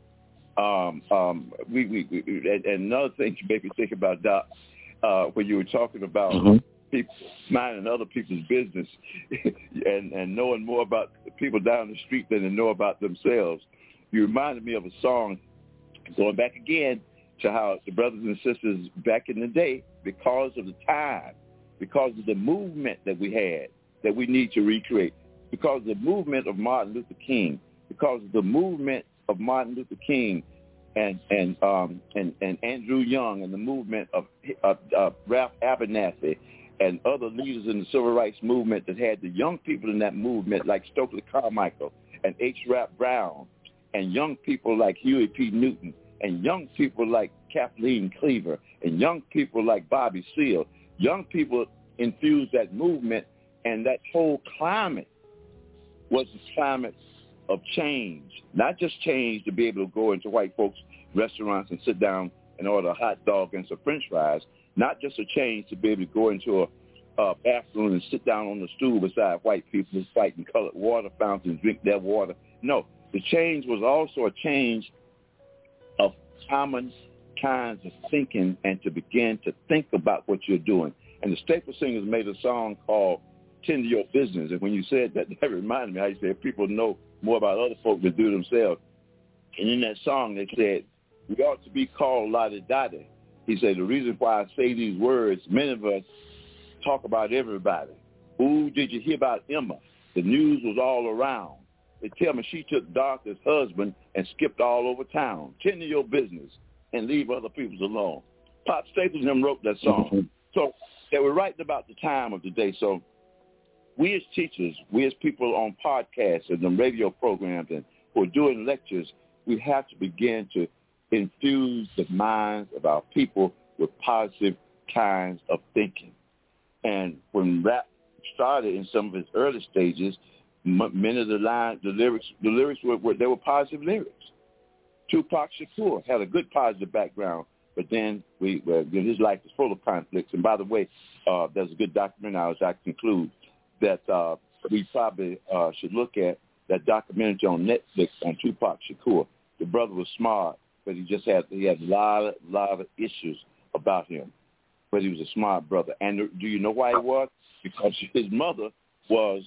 we and another thing you made me think about, Doc, when you were talking about people minding other people's business and knowing more about the people down the street than they know about themselves. You reminded me of a song, going back again to how the brothers and sisters back in the day, because of the time, because of the movement that we had, that we need to recreate, because of the movement of Martin Luther King, because of the movement of Martin Luther King and Andrew Young, and the movement of Ralph Abernathy and other leaders in the civil rights movement that had the young people in that movement like Stokely Carmichael and H. Rap Brown, and young people like Huey P. Newton, and young people like Kathleen Cleaver, and young people like Bobby Seale. Young people infused that movement, and that whole climate was the climate of change. Not just change to be able to go into white folks' restaurants and sit down and order a hot dog and some french fries. Not just a change to be able to go into a bathroom and sit down on the stool beside white people fighting colored water fountains and drink their water. No, the change was also a change of common kinds of thinking, and to begin to think about what you're doing. And the Staple Singers made a song called Tend to Your Business. And when you said that, that reminded me how you said people know more about other folk than do themselves. And in that song, they said, we ought to be called la-di-da-di. He said, the reason why I say these words, many of us talk about everybody. Ooh, did you hear about Emma? The news was all around. They tell me she took Dorothy's husband and skipped all over town. Tend to your business and leave other people's alone. Pop Staples and them wrote that song. So they were writing about the time of the day. So we as teachers, we as people on podcasts and the radio programs and who are doing lectures, we have to begin to infuse the minds of our people with positive kinds of thinking. And when rap started in some of its early stages, many of the lyrics were positive lyrics. Tupac Shakur had a good positive background, but then his life is full of conflicts. And by the way, there's a good documentary now, as I conclude, that we probably should look at, that documentary on Netflix on Tupac Shakur. The brother was smart, but he had a lot of issues about him. But he was a smart brother. And do you know why he was? Because his mother was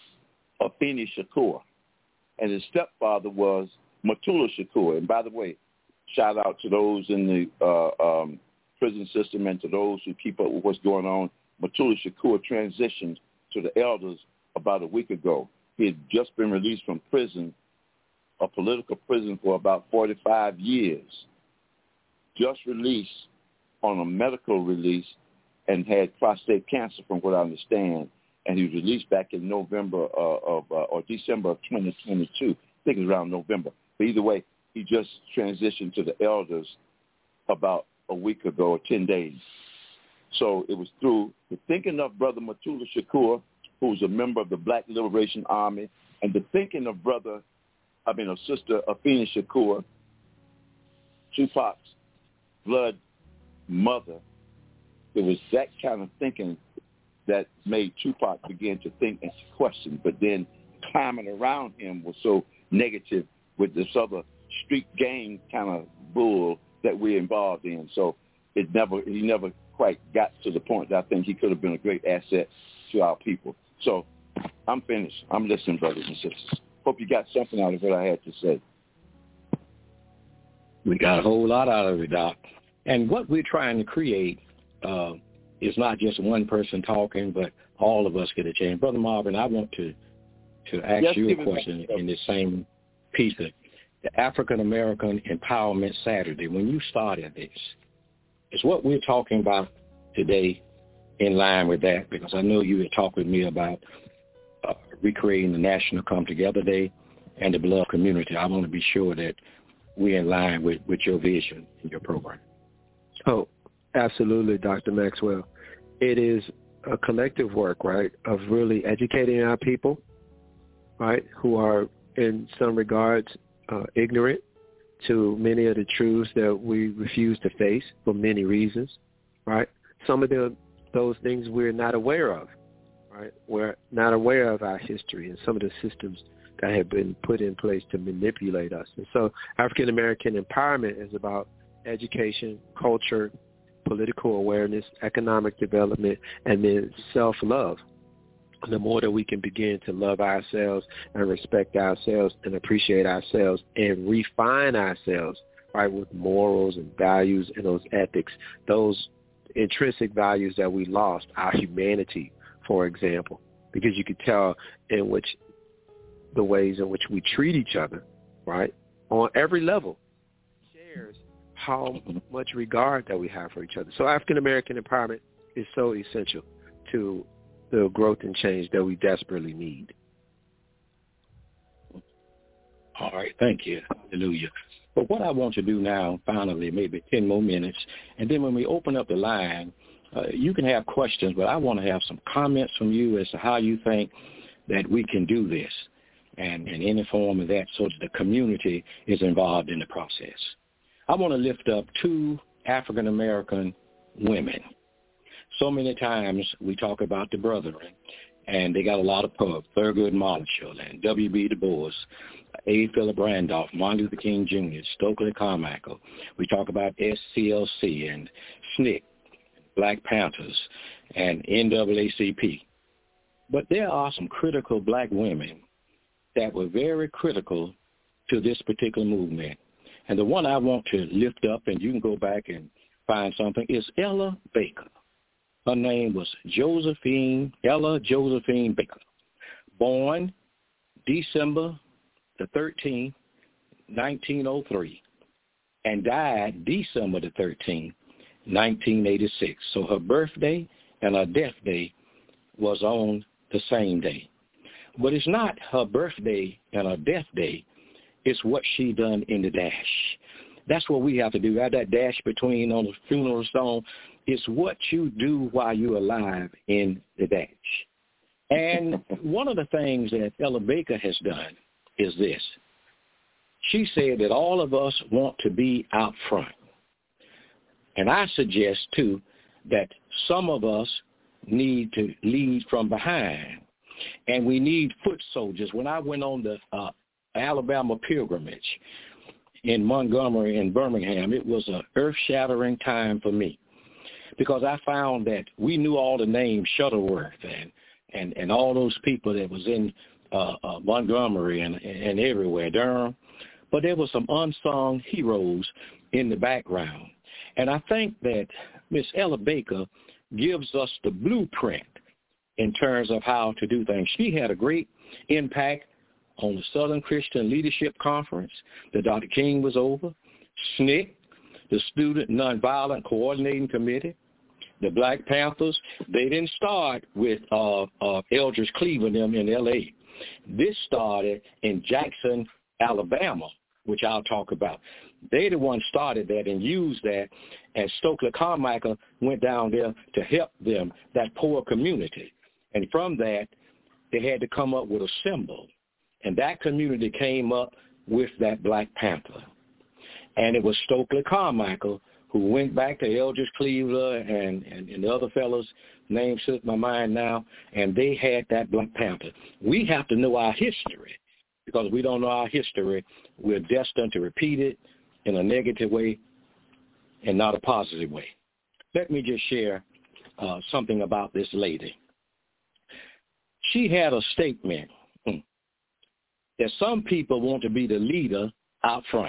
Afeni Shakur, and his stepfather was Mutulu Shakur. And by the way, shout out to those in the prison system and to those who keep up with what's going on. Mutulu Shakur transitioned to the elders about a week ago. He had just been released from prison, a political prison, for about 45 years. Just released on a medical release, and had prostate cancer, from what I understand. And he was released back in November or December of 2022. I think it was around November. But either way, he just transitioned to the elders about a week ago, or 10 days. So it was through the thinking of Brother Mutulu Shakur, who's a member of the Black Liberation Army, and the thinking of Sister Afeni Shakur, Tupac's blood mother. It was that kind of thinking that made Tupac begin to think and to question. But then the climate around him was so negative with this other street gang kind of bull that we're involved in. So he never quite got to the point that I think he could have been a great asset to our people. So I'm finished. I'm listening, brothers and sisters. Hope you got something out of what I had to say. We got a whole lot out of it, Doc. And what we're trying to create is not just one person talking, but all of us get a chance. Brother Marvin, I want to ask you a question in this same piece of the African American Empowerment Saturday. When you started this, is what we're talking about today in line with that? Because I know you had talked with me about recreating the National Come Together Day and the Beloved Community. I want to be sure that we're in line with your vision in your program. Oh, absolutely, Dr. Maxwell. It is a collective work, right, of really educating our people, right, who are in some regards, ignorant to many of the truths that we refuse to face for many reasons, right? Some of those things we're not aware of, right? We're not aware of our history and some of the systems that have been put in place to manipulate us. And so African American empowerment is about education, culture, political awareness, economic development, and then self-love. The more that we can begin to love ourselves and respect ourselves and appreciate ourselves and refine ourselves, right, with morals and values and those ethics, those intrinsic values that we lost, our humanity, for example, because you could tell in which the ways in which we treat each other, right, on every level shares how much regard that we have for each other. So African American empowerment is so essential to the growth and change that we desperately need. All right, thank you. Hallelujah. But what I want to do now, finally, maybe 10 more minutes, and then when we open up the line, you can have questions, but I want to have some comments from you as to how you think that we can do this and in any form of that so that the community is involved in the process. I want to lift up 2 African-American women. So many times we talk about the brethren, and they got a lot of pubs, Thurgood Marshall and W.B. Du Bois, A. Philip Randolph, Martin Luther King Jr., Stokely Carmichael. We talk about SCLC and SNCC, Black Panthers, and NAACP. But there are some critical black women that were very critical to this particular movement. And the one I want to lift up, and you can go back and find something, is Ella Baker. Her name was Ella Josephine Baker, born December the 13th, 1903, and died December the 13th, 1986. So her birthday and her death day was on the same day. But it's not her birthday and her death day. It's what she done in the dash. That's what we have to do. That dash between on the funeral stone. It's what you do while you're alive in the dash. And one of the things that Ella Baker has done is this. She said that all of us want to be out front. And I suggest, too, that some of us need to lead from behind. And we need foot soldiers. When I went on the Alabama pilgrimage in Montgomery and Birmingham, it was an earth-shattering time for me because I found that we knew all the names, Shuttleworth and all those people that was in Montgomery and everywhere, Durham. But there were some unsung heroes in the background. And I think that Miss Ella Baker gives us the blueprint in terms of how to do things. She had a great impact on the Southern Christian Leadership Conference that Dr. King was over, SNCC, the Student Nonviolent Coordinating Committee, the Black Panthers. They didn't start with Eldridge Cleveland in L.A. This started in Jackson, Alabama, which I'll talk about. They the ones started that and used that, and Stokely Carmichael went down there to help them, that poor community. And from that, they had to come up with a symbol. And that community came up with that Black Panther. And it was Stokely Carmichael who went back to Eldridge Cleveland and the other fellows, names slipped my mind now, and they had that Black Panther. We have to know our history, because if we don't know our history, we're destined to repeat it in a negative way and not a positive way. Let me just share something about this lady. She had a statement that some people want to be the leader out front.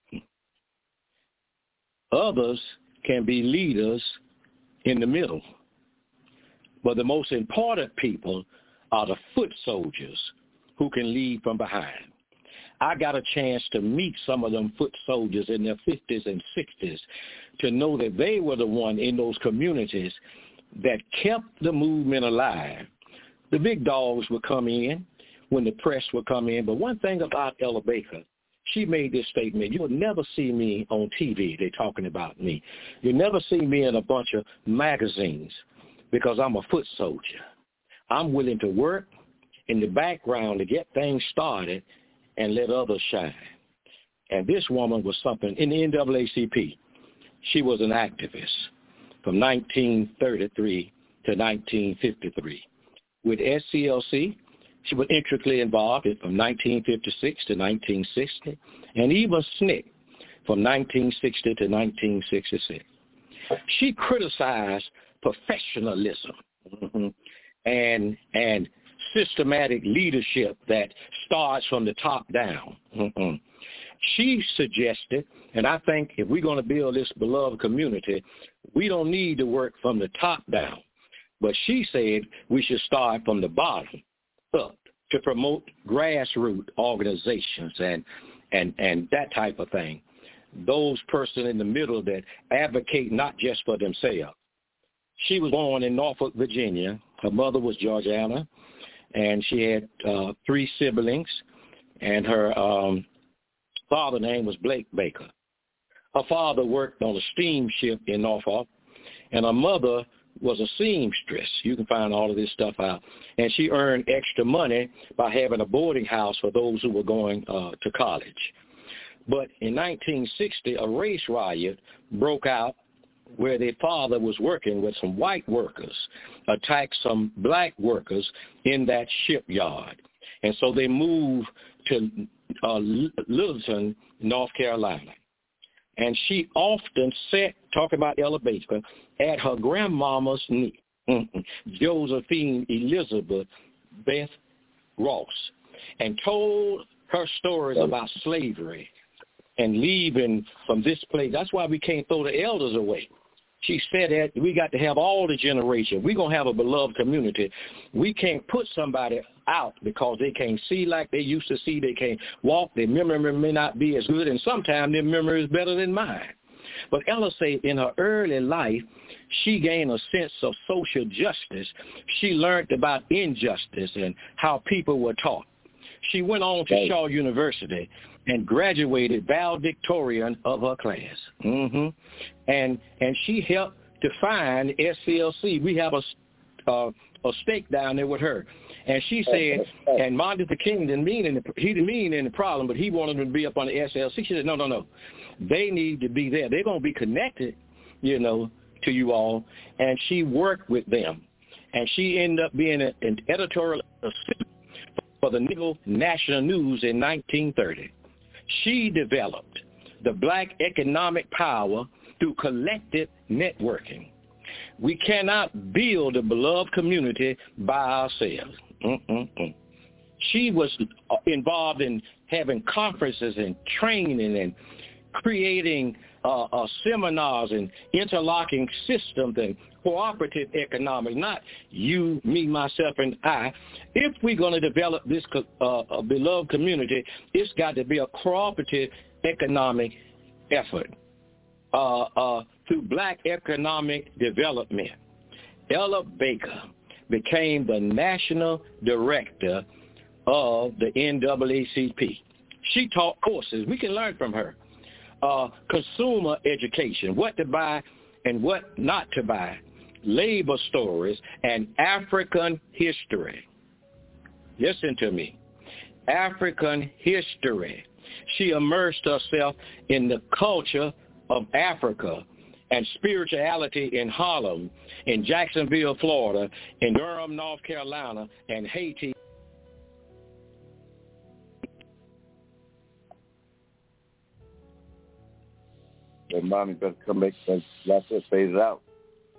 Others can be leaders in the middle. But the most important people are the foot soldiers who can lead from behind. I got a chance to meet some of them foot soldiers in their 50s and 60s to know that they were the one in those communities that kept the movement alive. The big dogs would come in when the press would come in. But one thing about Ella Baker, she made this statement: you will never see me on TV, they're talking about me. You'll never see me in a bunch of magazines because I'm a foot soldier. I'm willing to work in the background to get things started and let others shine. And this woman was something in the NAACP. She was an activist from 1933 to 1953. With SCLC, she was intricately involved from 1956 to 1960, and even SNCC from 1960 to 1966. She criticized professionalism and systematic leadership that starts from the top down. She suggested, and I think if we're going to build this beloved community, we don't need to work from the top down. But she said we should start from the bottom up to promote grassroots organizations and that type of thing. Those persons in the middle that advocate not just for themselves. She was born in Norfolk, Virginia. Her mother was Georgiana, and she had 3 siblings, and her father's name was Blake Baker. Her father worked on a steamship in Norfolk, and her mother was a seamstress. You can find all of this stuff out. And she earned extra money by having a boarding house for those who were going to college. But in 1960, a race riot broke out where their father was working with some white workers, attacked some black workers in that shipyard. And so they moved to Littleton, North Carolina. And she often sat, talking about Ella Baker, at her grandmama's knee, Josephine Elizabeth Beth Ross, and told her stories about slavery and leaving from this place. That's why we can't throw the elders away. She said that we got to have all the generation. We're going to have a beloved community. We can't put somebody out because they can't see like they used to see. They can't walk. Their memory may not be as good, and sometimes their memory is better than mine. But Ella said in her early life, she gained a sense of social justice. She learned about injustice and how people were taught. She went on to Shaw University and graduated valedictorian of her class. And she helped to find SCLC. We have a stake down there with her. And she said, and Martin Luther King didn't mean any problem, but he wanted them to be up on the SCLC. She said, no. They need to be there. They're going to be connected, to you all. And she worked with them. And she ended up being an editorial assistant for the Negro National News in 1930. She developed the black economic power through collective networking. We cannot build a beloved community by ourselves. She was involved in having conferences and training and creating seminars and interlocking systems and cooperative economics, not you, me, myself, and I. If we're going to develop this beloved community, it's got to be a cooperative economic effort through black economic development. Ella Baker became the national director of the NAACP. She taught courses. We can learn from her. Consumer education, what to buy and what not to buy, labor stories, and African history. Listen to me. African history. She immersed herself in the culture of Africa and spirituality in Harlem, in Jacksonville, Florida, in Durham, North Carolina, and Haiti. And mommy better come back and let us phase it out.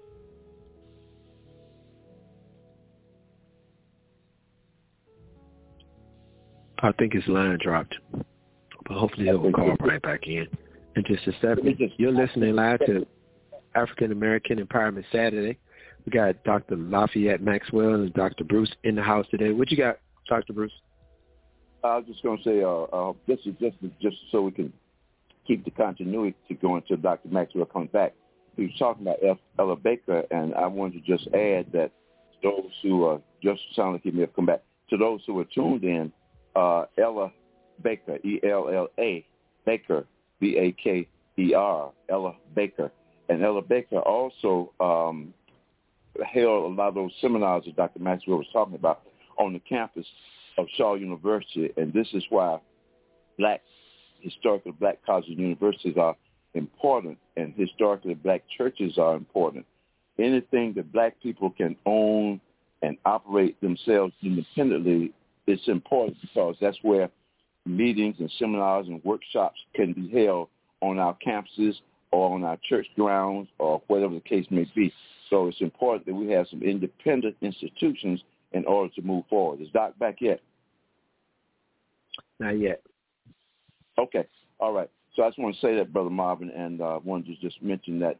I think his line dropped, but hopefully he'll call right back in just a second. You're listening live to African American Empowerment Saturday. We got Dr. Lafayette Maxwell and Dr. Bruce in the house today. What you got, Dr. Bruce? I was just going to say this is just so we can keep the continuity going until Dr. Maxwell comes back. He was talking about Ella Baker, and I wanted to just add that those who just sound like he may have come back, to those who are tuned in, Ella Baker, E-L-L-A, Baker, B-A-K-E-R, Ella Baker. And Ella Baker also held a lot of those seminars that Dr. Maxwell was talking about on the campus of Shaw University. And this is why historically black colleges and universities are important, and historically black churches are important. Anything that black people can own and operate themselves independently, it's important because that's where meetings and seminars and workshops can be held on our campuses or on our church grounds or whatever the case may be. So it's important that we have some independent institutions in order to move forward. Is Doc back yet? Not yet. Okay. All right. So I just want to say that, Brother Marvin, and wanted to just mention that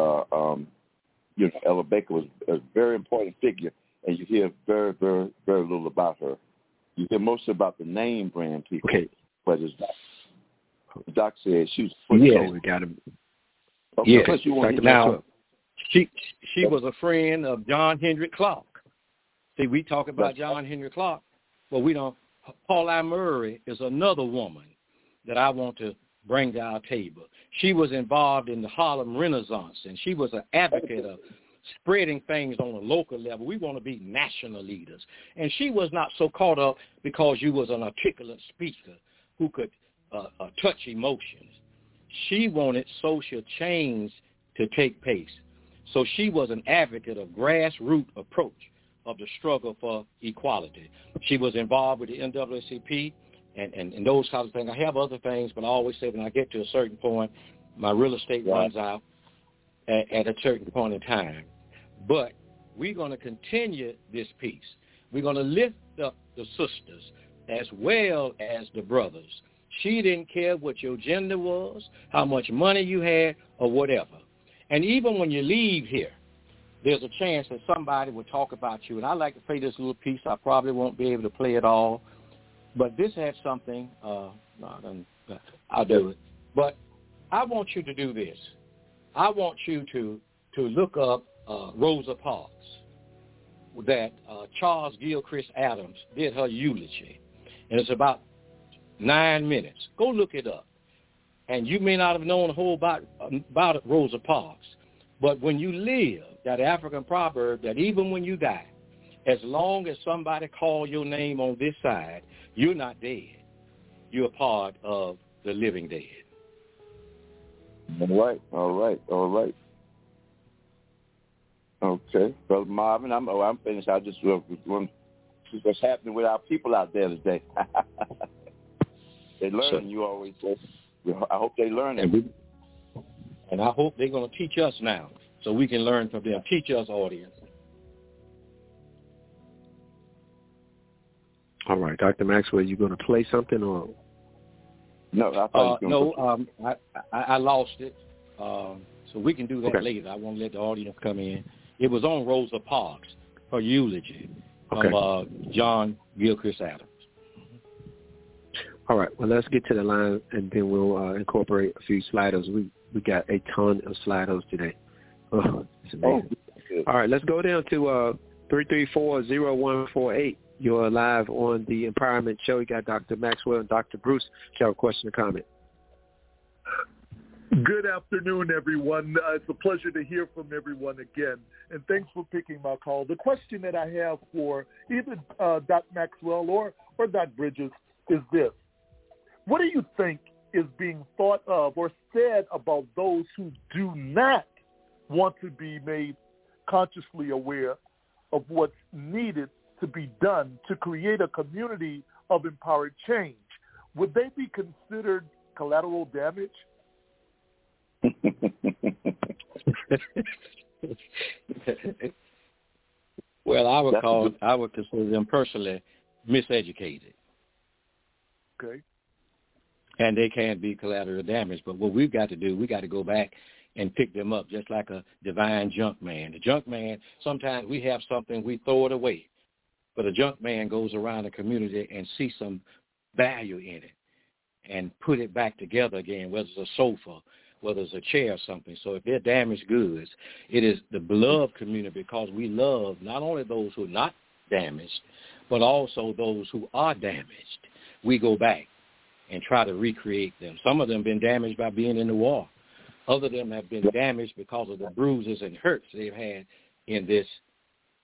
Ella Baker was a very important figure, and you hear very, very, very little about her. You hear most about the name brand people, okay. But as Doc said, she was we got him. Okay, yes. You want to now, she was a friend of John Henry Clark. See, we talk about John Henry Clark, but we don't. Paula Murray is another woman that I want to bring to our table. She was involved in the Harlem Renaissance, and she was an advocate of spreading things on a local level. We want to be national leaders. And she was not so caught up because you was an articulate speaker who could touch emotions. She wanted social change to take place. So she was an advocate of grassroots approach of the struggle for equality. She was involved with the NAACP and those kinds of things. I have other things, but I always say when I get to a certain point, my real estate runs out at a certain point in time. But we're going to continue this piece. We're going to lift up the sisters as well as the brothers. She didn't care what your gender was, how much money you had, or whatever. And even when you leave here, there's a chance that somebody will talk about you. And I like to play this little piece. I probably won't be able to play it all. But this had something. I'll do it. But I want you to do this. I want you to look up Rosa Parks, that Charles Gilchrist Adams did her eulogy. And it's about 9 minutes. Go look it up. And you may not have known a whole about Rosa Parks, but when you live, that African proverb that even when you die, as long as somebody calls your name on this side, you're not dead. You're a part of the living dead. All right. Okay, Brother Marvin, I'm finished. I just want to see what's happening with our people out there today. They learn, you always say. I hope they learn it. And I hope they're going to teach us now so we can learn from them. Teach us, audience. All right, Dr. Maxwell, you going to play something or? No, I thought I lost it. So we can do that later. I won't let the audience come in. It was on Rosa Parks, her eulogy from John Gilchrist Adams. All right. Well, let's get to the line, and then we'll incorporate a few sliders. We got a ton of sliders today. Oh, it's amazing. All right. Let's go down to 334-0148. You're live on the Empowerment Show. You got Dr. Maxwell and Dr. Bruce. If you have a question or comment. Good afternoon, everyone. It's a pleasure to hear from everyone again, and thanks for picking my call. The question that I have for either Dr. Maxwell or Dr. Bridges is this. What do you think is being thought of or said about those who do not want to be made consciously aware of what's needed to be done to create a community of empowered change? Would they be considered collateral damage? Well, I would consider them personally miseducated. Okay. And they can't be collateral damage. But what we've got to do, we got to go back and pick them up just like a divine junk man. The junk man, sometimes we have something, we throw it away. But a junk man goes around the community and sees some value in it and put it back together again, whether it's a sofa, whether it's a chair or something. So if they're damaged goods, it is the beloved community because we love not only those who are not damaged, but also those who are damaged. We go back and try to recreate them. Some of them have been damaged by being in the war. Other of them have been damaged because of the bruises and hurts they've had in this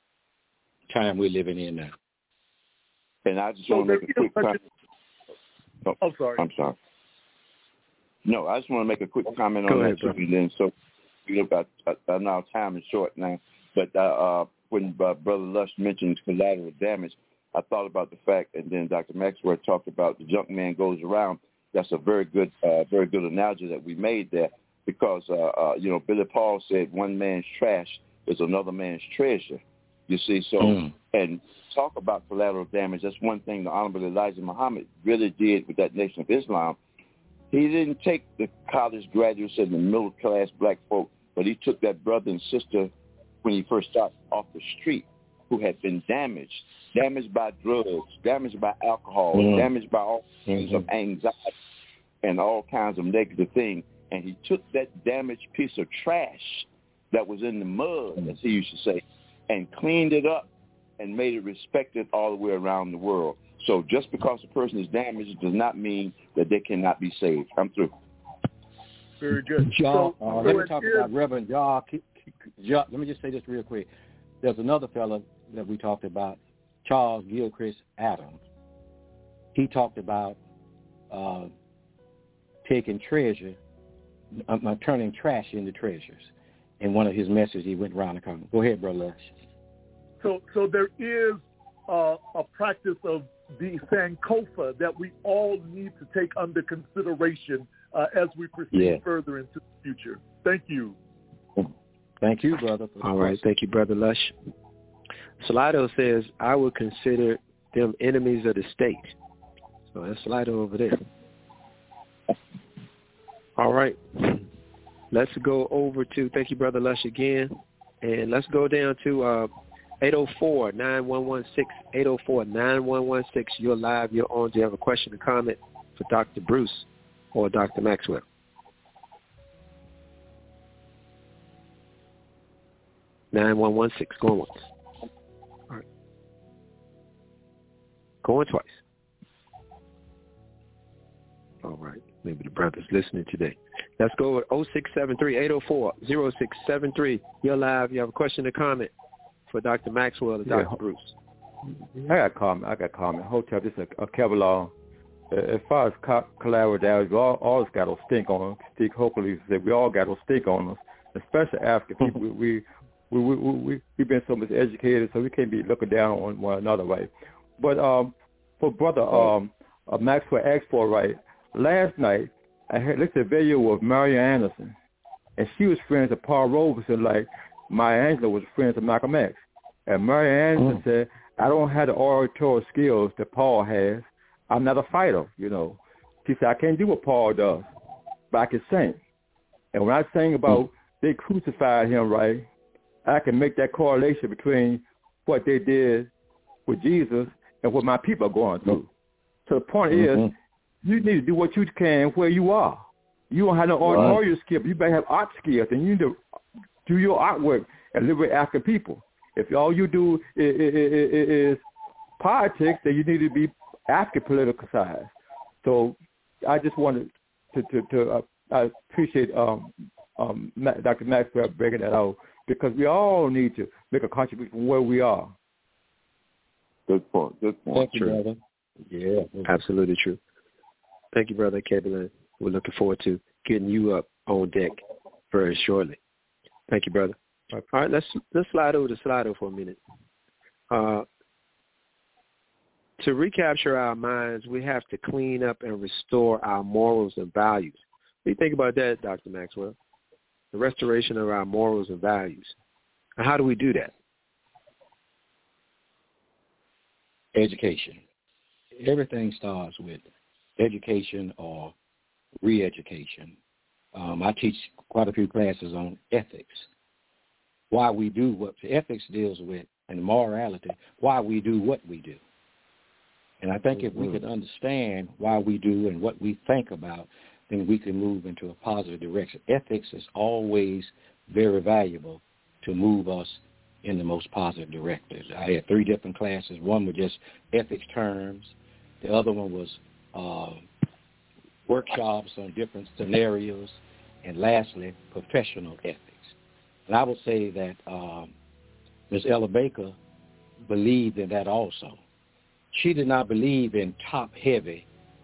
time we're living in now. And I just want to make a quick comment. Oh, I'm sorry. I'm sorry. No, I just want to make a quick comment on that, too, and then so now time is short now. But when Brother Lush mentioned collateral damage, I thought about the fact, and then Dr. Maxwell talked about the junk man goes around. That's a very good analogy that we made there, because Billy Paul said one man's trash is another man's treasure. You see, so and talk about collateral damage. That's one thing the Honorable Elijah Muhammad really did with that Nation of Islam. He didn't take the college graduates and the middle class black folk, but he took that brother and sister when he first started off the street, who had been damaged by drugs, damaged by alcohol, damaged by all kinds of anxiety and all kinds of negative things. And he took that damaged piece of trash that was in the mud, as he used to say, and cleaned it up and made it respected all the way around the world. So just because a person is damaged does not mean that they cannot be saved. I'm through. Very good. Let me talk about Reverend Jah. Let me just say this real quick. There's another fellow that we talked about, Charles Gilchrist Adams. He talked about taking treasure, turning trash into treasures. In one of his messages, he went around the corner. Go ahead, Brother Lush. So there is a practice of the Sankofa that we all need to take under consideration as we proceed further into the future. Thank you. Thank you, brother. All right. Thank you, Brother Lush. Slido says, I would consider them enemies of the state. So that's Slido over there. All right. Let's go over to, thank you, Brother Lush, again. And let's go down to 804-9116, 804-9116. You're live. You're on. Do you have a question or comment for Dr. Bruce or Dr. Maxwell? (9116). Going once. All right. Going twice. All right. Maybe the brother's listening today. Let's go with 0673-804-0673. You're live. You have a question or comment for Dr. Maxwell or Dr. Bruce? I got a comment. Hotep, this is a Kevlar. As far as collateral damage, we all got to stink on us. Hopefully, we all got to stink on us, especially African people. We've been so much educated, so we can't be looking down on one another, right? But for Brother Maxwell asked for, right, last night I looked at a video of Marian Anderson, and she was friends with Paul Robeson, like Maya Angelou was friends with Malcolm X. And Marian Anderson said, I don't have the oratory skills that Paul has. I'm not a fighter, you know. She said, I can't do what Paul does, but I can sing. And when I sing about they crucified him, right, I can make that correlation between what they did with Jesus and what my people are going through. So the point is, you need to do what you can where you are. You don't have no oratory skill, but you better have art skills, and you need to do your artwork and liberate African people. If all you do is politics, then you need to be African politicized. So I just wanted to I appreciate Dr. Maxwell breaking that out, because we all need to make a contribution from where we are. Good point. Thank you, brother. Yeah. Absolutely true. Thank you, Brother Kevin. We're looking forward to getting you up on deck very shortly. Thank you, brother. All right, let's slide over to Slido for a minute. To recapture our minds, we have to clean up and restore our morals and values. What do you think about that, Dr. Maxwell? The restoration of our morals and values. And how do we do that? Education. Everything starts with education or re-education. I teach quite a few classes on ethics. Why we do what ethics deals with, and morality, why we do what we do. And I think if we could understand why we do and what we think about, then we can move into a positive direction. Ethics is always very valuable to move us in the most positive direction. I had 3 different classes. One was just ethics terms. The other one was workshops on different scenarios. And lastly, professional ethics. And I would say that Ms. Ella Baker believed in that also. She did not believe in top-heavy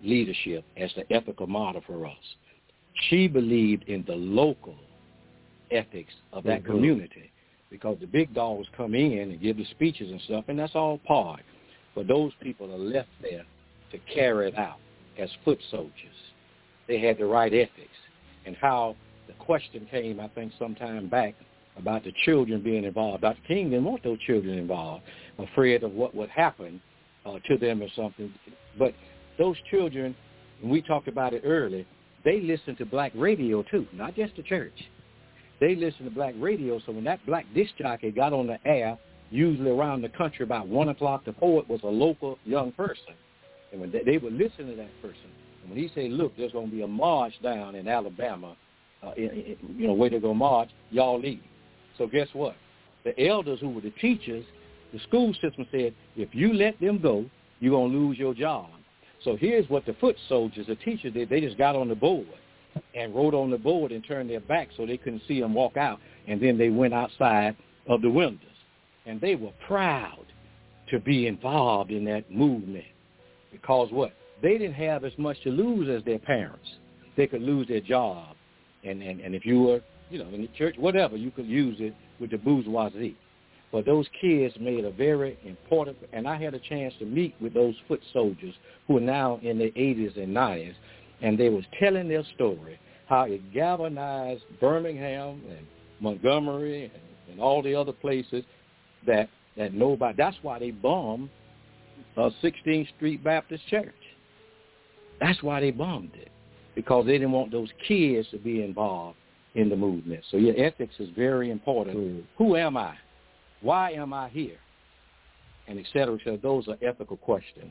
leadership as the ethical model for us. She believed in the local ethics of that community, because the big dogs come in and give the speeches and stuff, and that's all part. But those people are left there to carry it out as foot soldiers. They had the right ethics. And how the question came, I think, sometime back about the children being involved. Dr. King didn't want those children involved, afraid of what would happen to them or something. But those children, and we talked about it earlier, they listen to black radio too, not just the church. They listen to black radio, so when that black disc jockey got on the air, usually around the country about 1 o'clock to 4, it was a local young person. And when they would listen to that person, and when he said, look, there's going to be a march down in Alabama, where they're going to march, y'all leave. So guess what? The elders who were the teachers, the school system said, if you let them go, you're going to lose your job. So here's what the foot soldiers, the teachers did. They just got on the board and wrote on the board and turned their back so they couldn't see them walk out. And then they went outside of the windows. And they were proud to be involved in that movement. Because what? They didn't have as much to lose as their parents. They could lose their job. And if you were, in the church, whatever, you could use it with the bourgeoisie. But those kids made a very important, and I had a chance to meet with those foot soldiers who are now in their 80s and 90s, and they was telling their story, how it galvanized Birmingham and Montgomery and all the other places that nobody, that's why they bombed 16th Street Baptist Church. That's why they bombed it, because they didn't want those kids to be involved in the movement. So your ethics is very important. Who am I? Why am I here? And et cetera, et cetera. Those are ethical questions.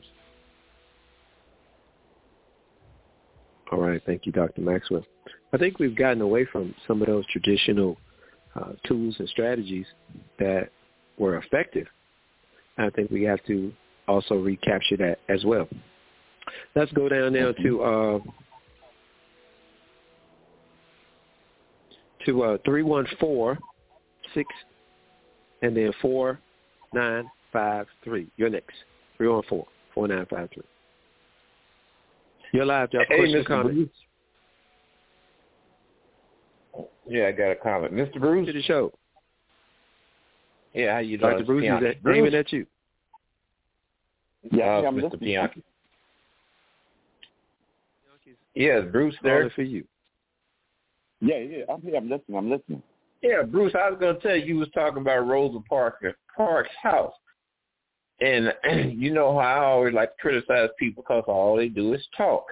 All right. Thank you, Dr. Maxwell. I think we've gotten away from some of those traditional tools and strategies that were effective. I think we have to also recapture that as well. Let's go down now to 314-6 and then 4953. You're next. 314-4953. You're live, Jeff. Hey, Question, Mr. comment? Bruce. Yeah, I got a comment. Mr. Bruce? To the show. Yeah, how you doing? Dr. Bruce is aiming at you. Yeah, Mr. Bianchi. Yeah, Bruce there? Calling for you. Yeah, I'm here. I'm listening. Yeah, Bruce, I was going to tell you was talking about Rosa Parks' house. And you know how I always like to criticize people because all they do is talk.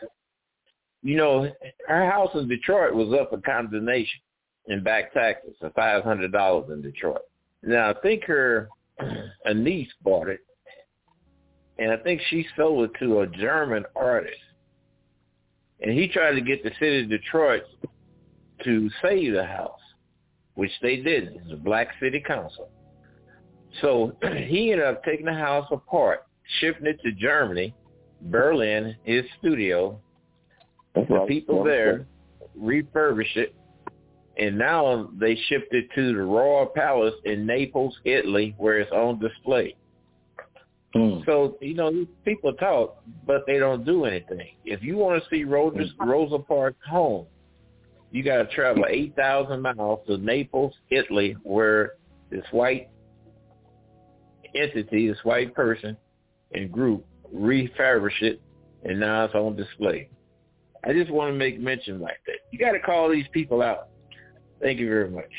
Her house in Detroit was up for condemnation in back taxes of $500 in Detroit. Now, I think a niece bought it, and I think she sold it to a German artist. And he tried to get the city of Detroit to save the house, which they didn't. It's a black city council. So he ended up taking the house apart, shipping it to Germany, Berlin, his studio. The people there refurbished it, and now they shipped it to the Royal Palace in Naples, Italy, where it's on display. So, these people talk, but they don't do anything. If you want to see Rosa Parks' home, you got to travel 8,000 miles to Naples, Italy, where this white entity, this white person and group refurbished it, and now it's on display. I just want to make mention like that. You got to call these people out. Thank you very much.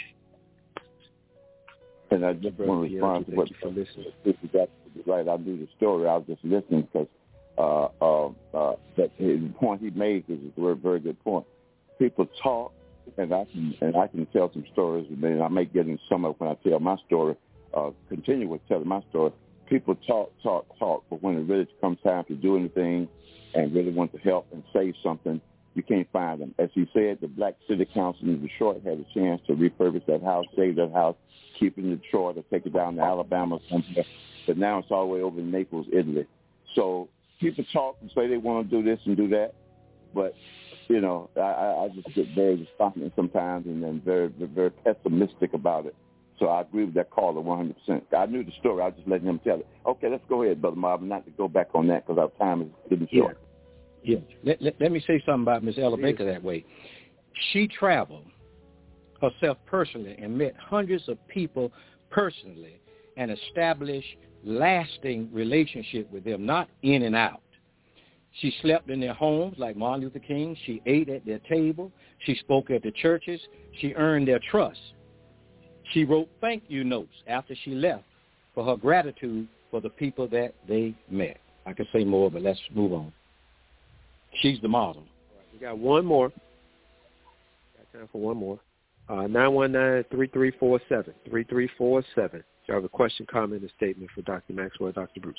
And I just want to respond to what you listening. Right, I knew the story. I was just listening because that the point he made is a very good point. People talk, and I can tell some stories, and then I may get into some of it when I tell my story. Continue with telling my story. People talk, but when it really comes time to do anything and really want to help and save something, you can't find them. As he said, the Black City Council in Detroit had a chance to refurbish that house, save that house, keep it in Detroit, or take it down to Alabama or somewhere. But now it's all the way over in Naples, Italy. So people talk and say they want to do this and do that, but I just get very despondent sometimes and then very, very pessimistic about it. So I agree with that caller 100%. I knew the story. I was just letting him tell it. Okay, let's go ahead, Brother Marvin, not to go back on that because our time is getting short. Yeah. Let me say something about Miss Ella Baker that way. She traveled herself personally and met hundreds of people personally and established lasting relationship with them, not in and out. She slept in their homes like Martin Luther King. She ate at their table. She spoke at the churches. She earned their trust. She wrote thank you notes after she left for her gratitude for the people that they met. I could say more, but let's move on. She's the model. We got one more. Got time for one more. 919-3347. 3347. If you have a question, comment, or statement for Dr. Maxwell, Dr. Bruce.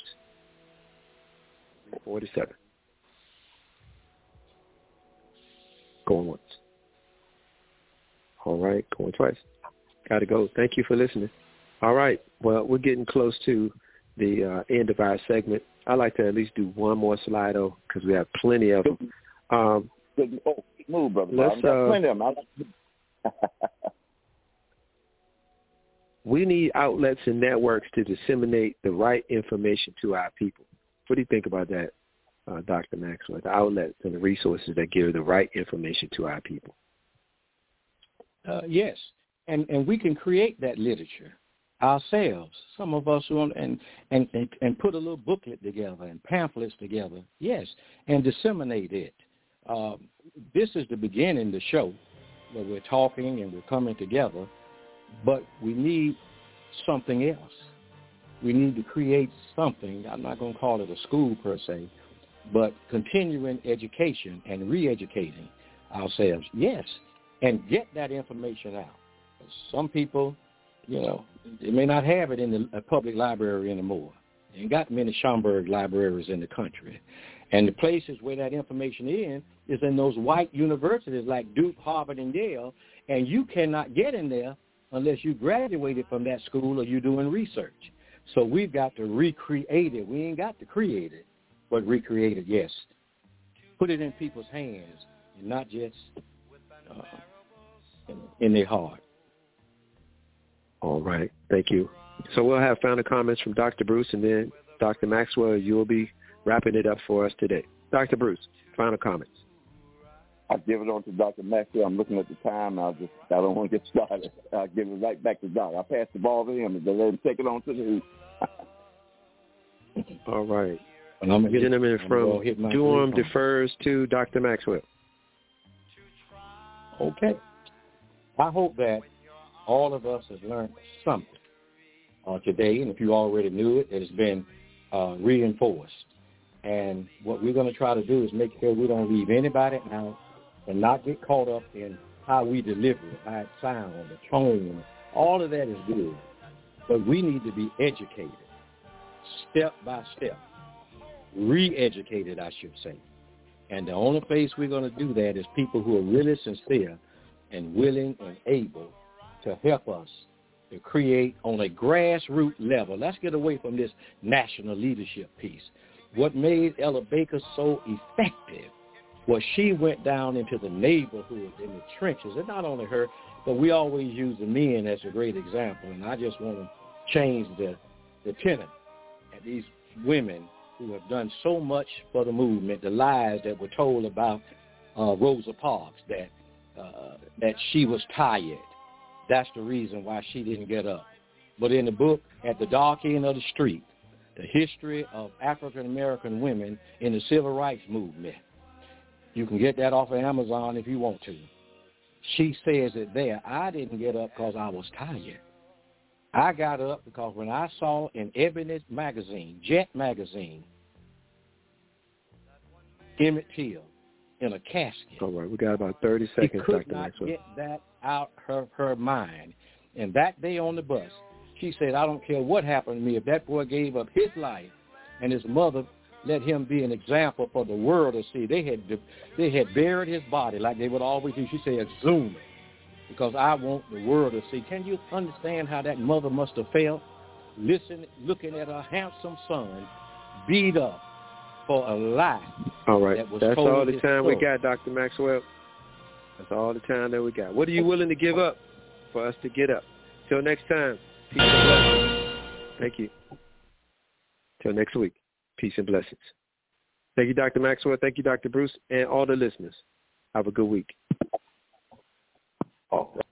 47. Going once. All right, going twice. Got to go. Thank you for listening. All right. Well, we're getting close to the end of our segment. I'd like to at least do one more slide, though, because we have plenty of them. Move, brother. Let's, plenty of them. We need outlets and networks to disseminate the right information to our people. What do you think about that, Dr. Maxwell? The outlets and the resources that give the right information to our people. Yes, and we can create that literature ourselves. Some of us want and put a little booklet together and pamphlets together. Yes, and disseminate it. This is the beginning of the show where we're talking and we're coming together, but we need something else. We need to create something. I'm not going to call it a school per se, but continuing education and re-educating ourselves. Yes, and get that information out. Some people, they may not have it in the public library anymore. They ain't got many Schomburg libraries in the country. And the places where that information is in those white universities like Duke, Harvard, and Yale, and you cannot get in there unless you graduated from that school or you're doing research. So we've got to recreate it. We ain't got to create it, but recreate it, yes. Put it in people's hands and not just in their heart. All right. Thank you. So we'll have final comments from Dr. Bruce, and then Dr. Maxwell, you'll be wrapping it up for us today. Dr. Bruce, final comments. I'll give it on to Dr. Maxwell. I'm looking at the time. I don't want to get started. I'll give it right back to Doc. I'll pass the ball to him and let him take it on to the hoop. All right. The gentleman from Durham defers to Dr. Maxwell. Okay. I hope that all of us have learned something today, and if you already knew it, it has been reinforced. And what we're going to try to do is make sure we don't leave anybody out and not get caught up in how we deliver it, how it sounds, the tone. All of that is good. But we need to be educated, step by step, re-educated, I should say. And the only place we're going to do that is people who are really sincere and willing and able to help us to create on a grassroots level. Let's get away from this national leadership piece. What made Ella Baker so effective was she went down into the neighborhood, in the trenches, and not only her, but we always use the men as a great example, and I just want to change the tenor at these women who have done so much for the movement, the lies that were told about Rosa Parks, that she was tired. That's the reason why she didn't get up. But in the book, At the Dark End of the Street, the history of African-American women in the civil rights movement, you can get that off of Amazon if you want to. She says it there. I didn't get up because I was tired. I got up because when I saw in Ebony magazine, Jet magazine, Emmett Till in a casket. All right, we got about 30 seconds, She could Dr. not Maxwell. get that out her mind. And that day on the bus, she said, I don't care what happened to me. If that boy gave up his life and his mother let him be an example for the world to see, they had buried his body like they would always do. She said, exhume it, because I want the world to see. Can you understand how that mother must have felt looking at her handsome son beat up for a lie? All right, that was that's told all the his time story. we got, Dr. Maxwell. That's all the time that we got. What are you willing to give up for us to get up? Till next time, peace and blessings. Thank you. Till next week, peace and blessings. Thank you, Dr. Maxwell. Thank you, Dr. Bruce, and all the listeners. Have a good week. Oh.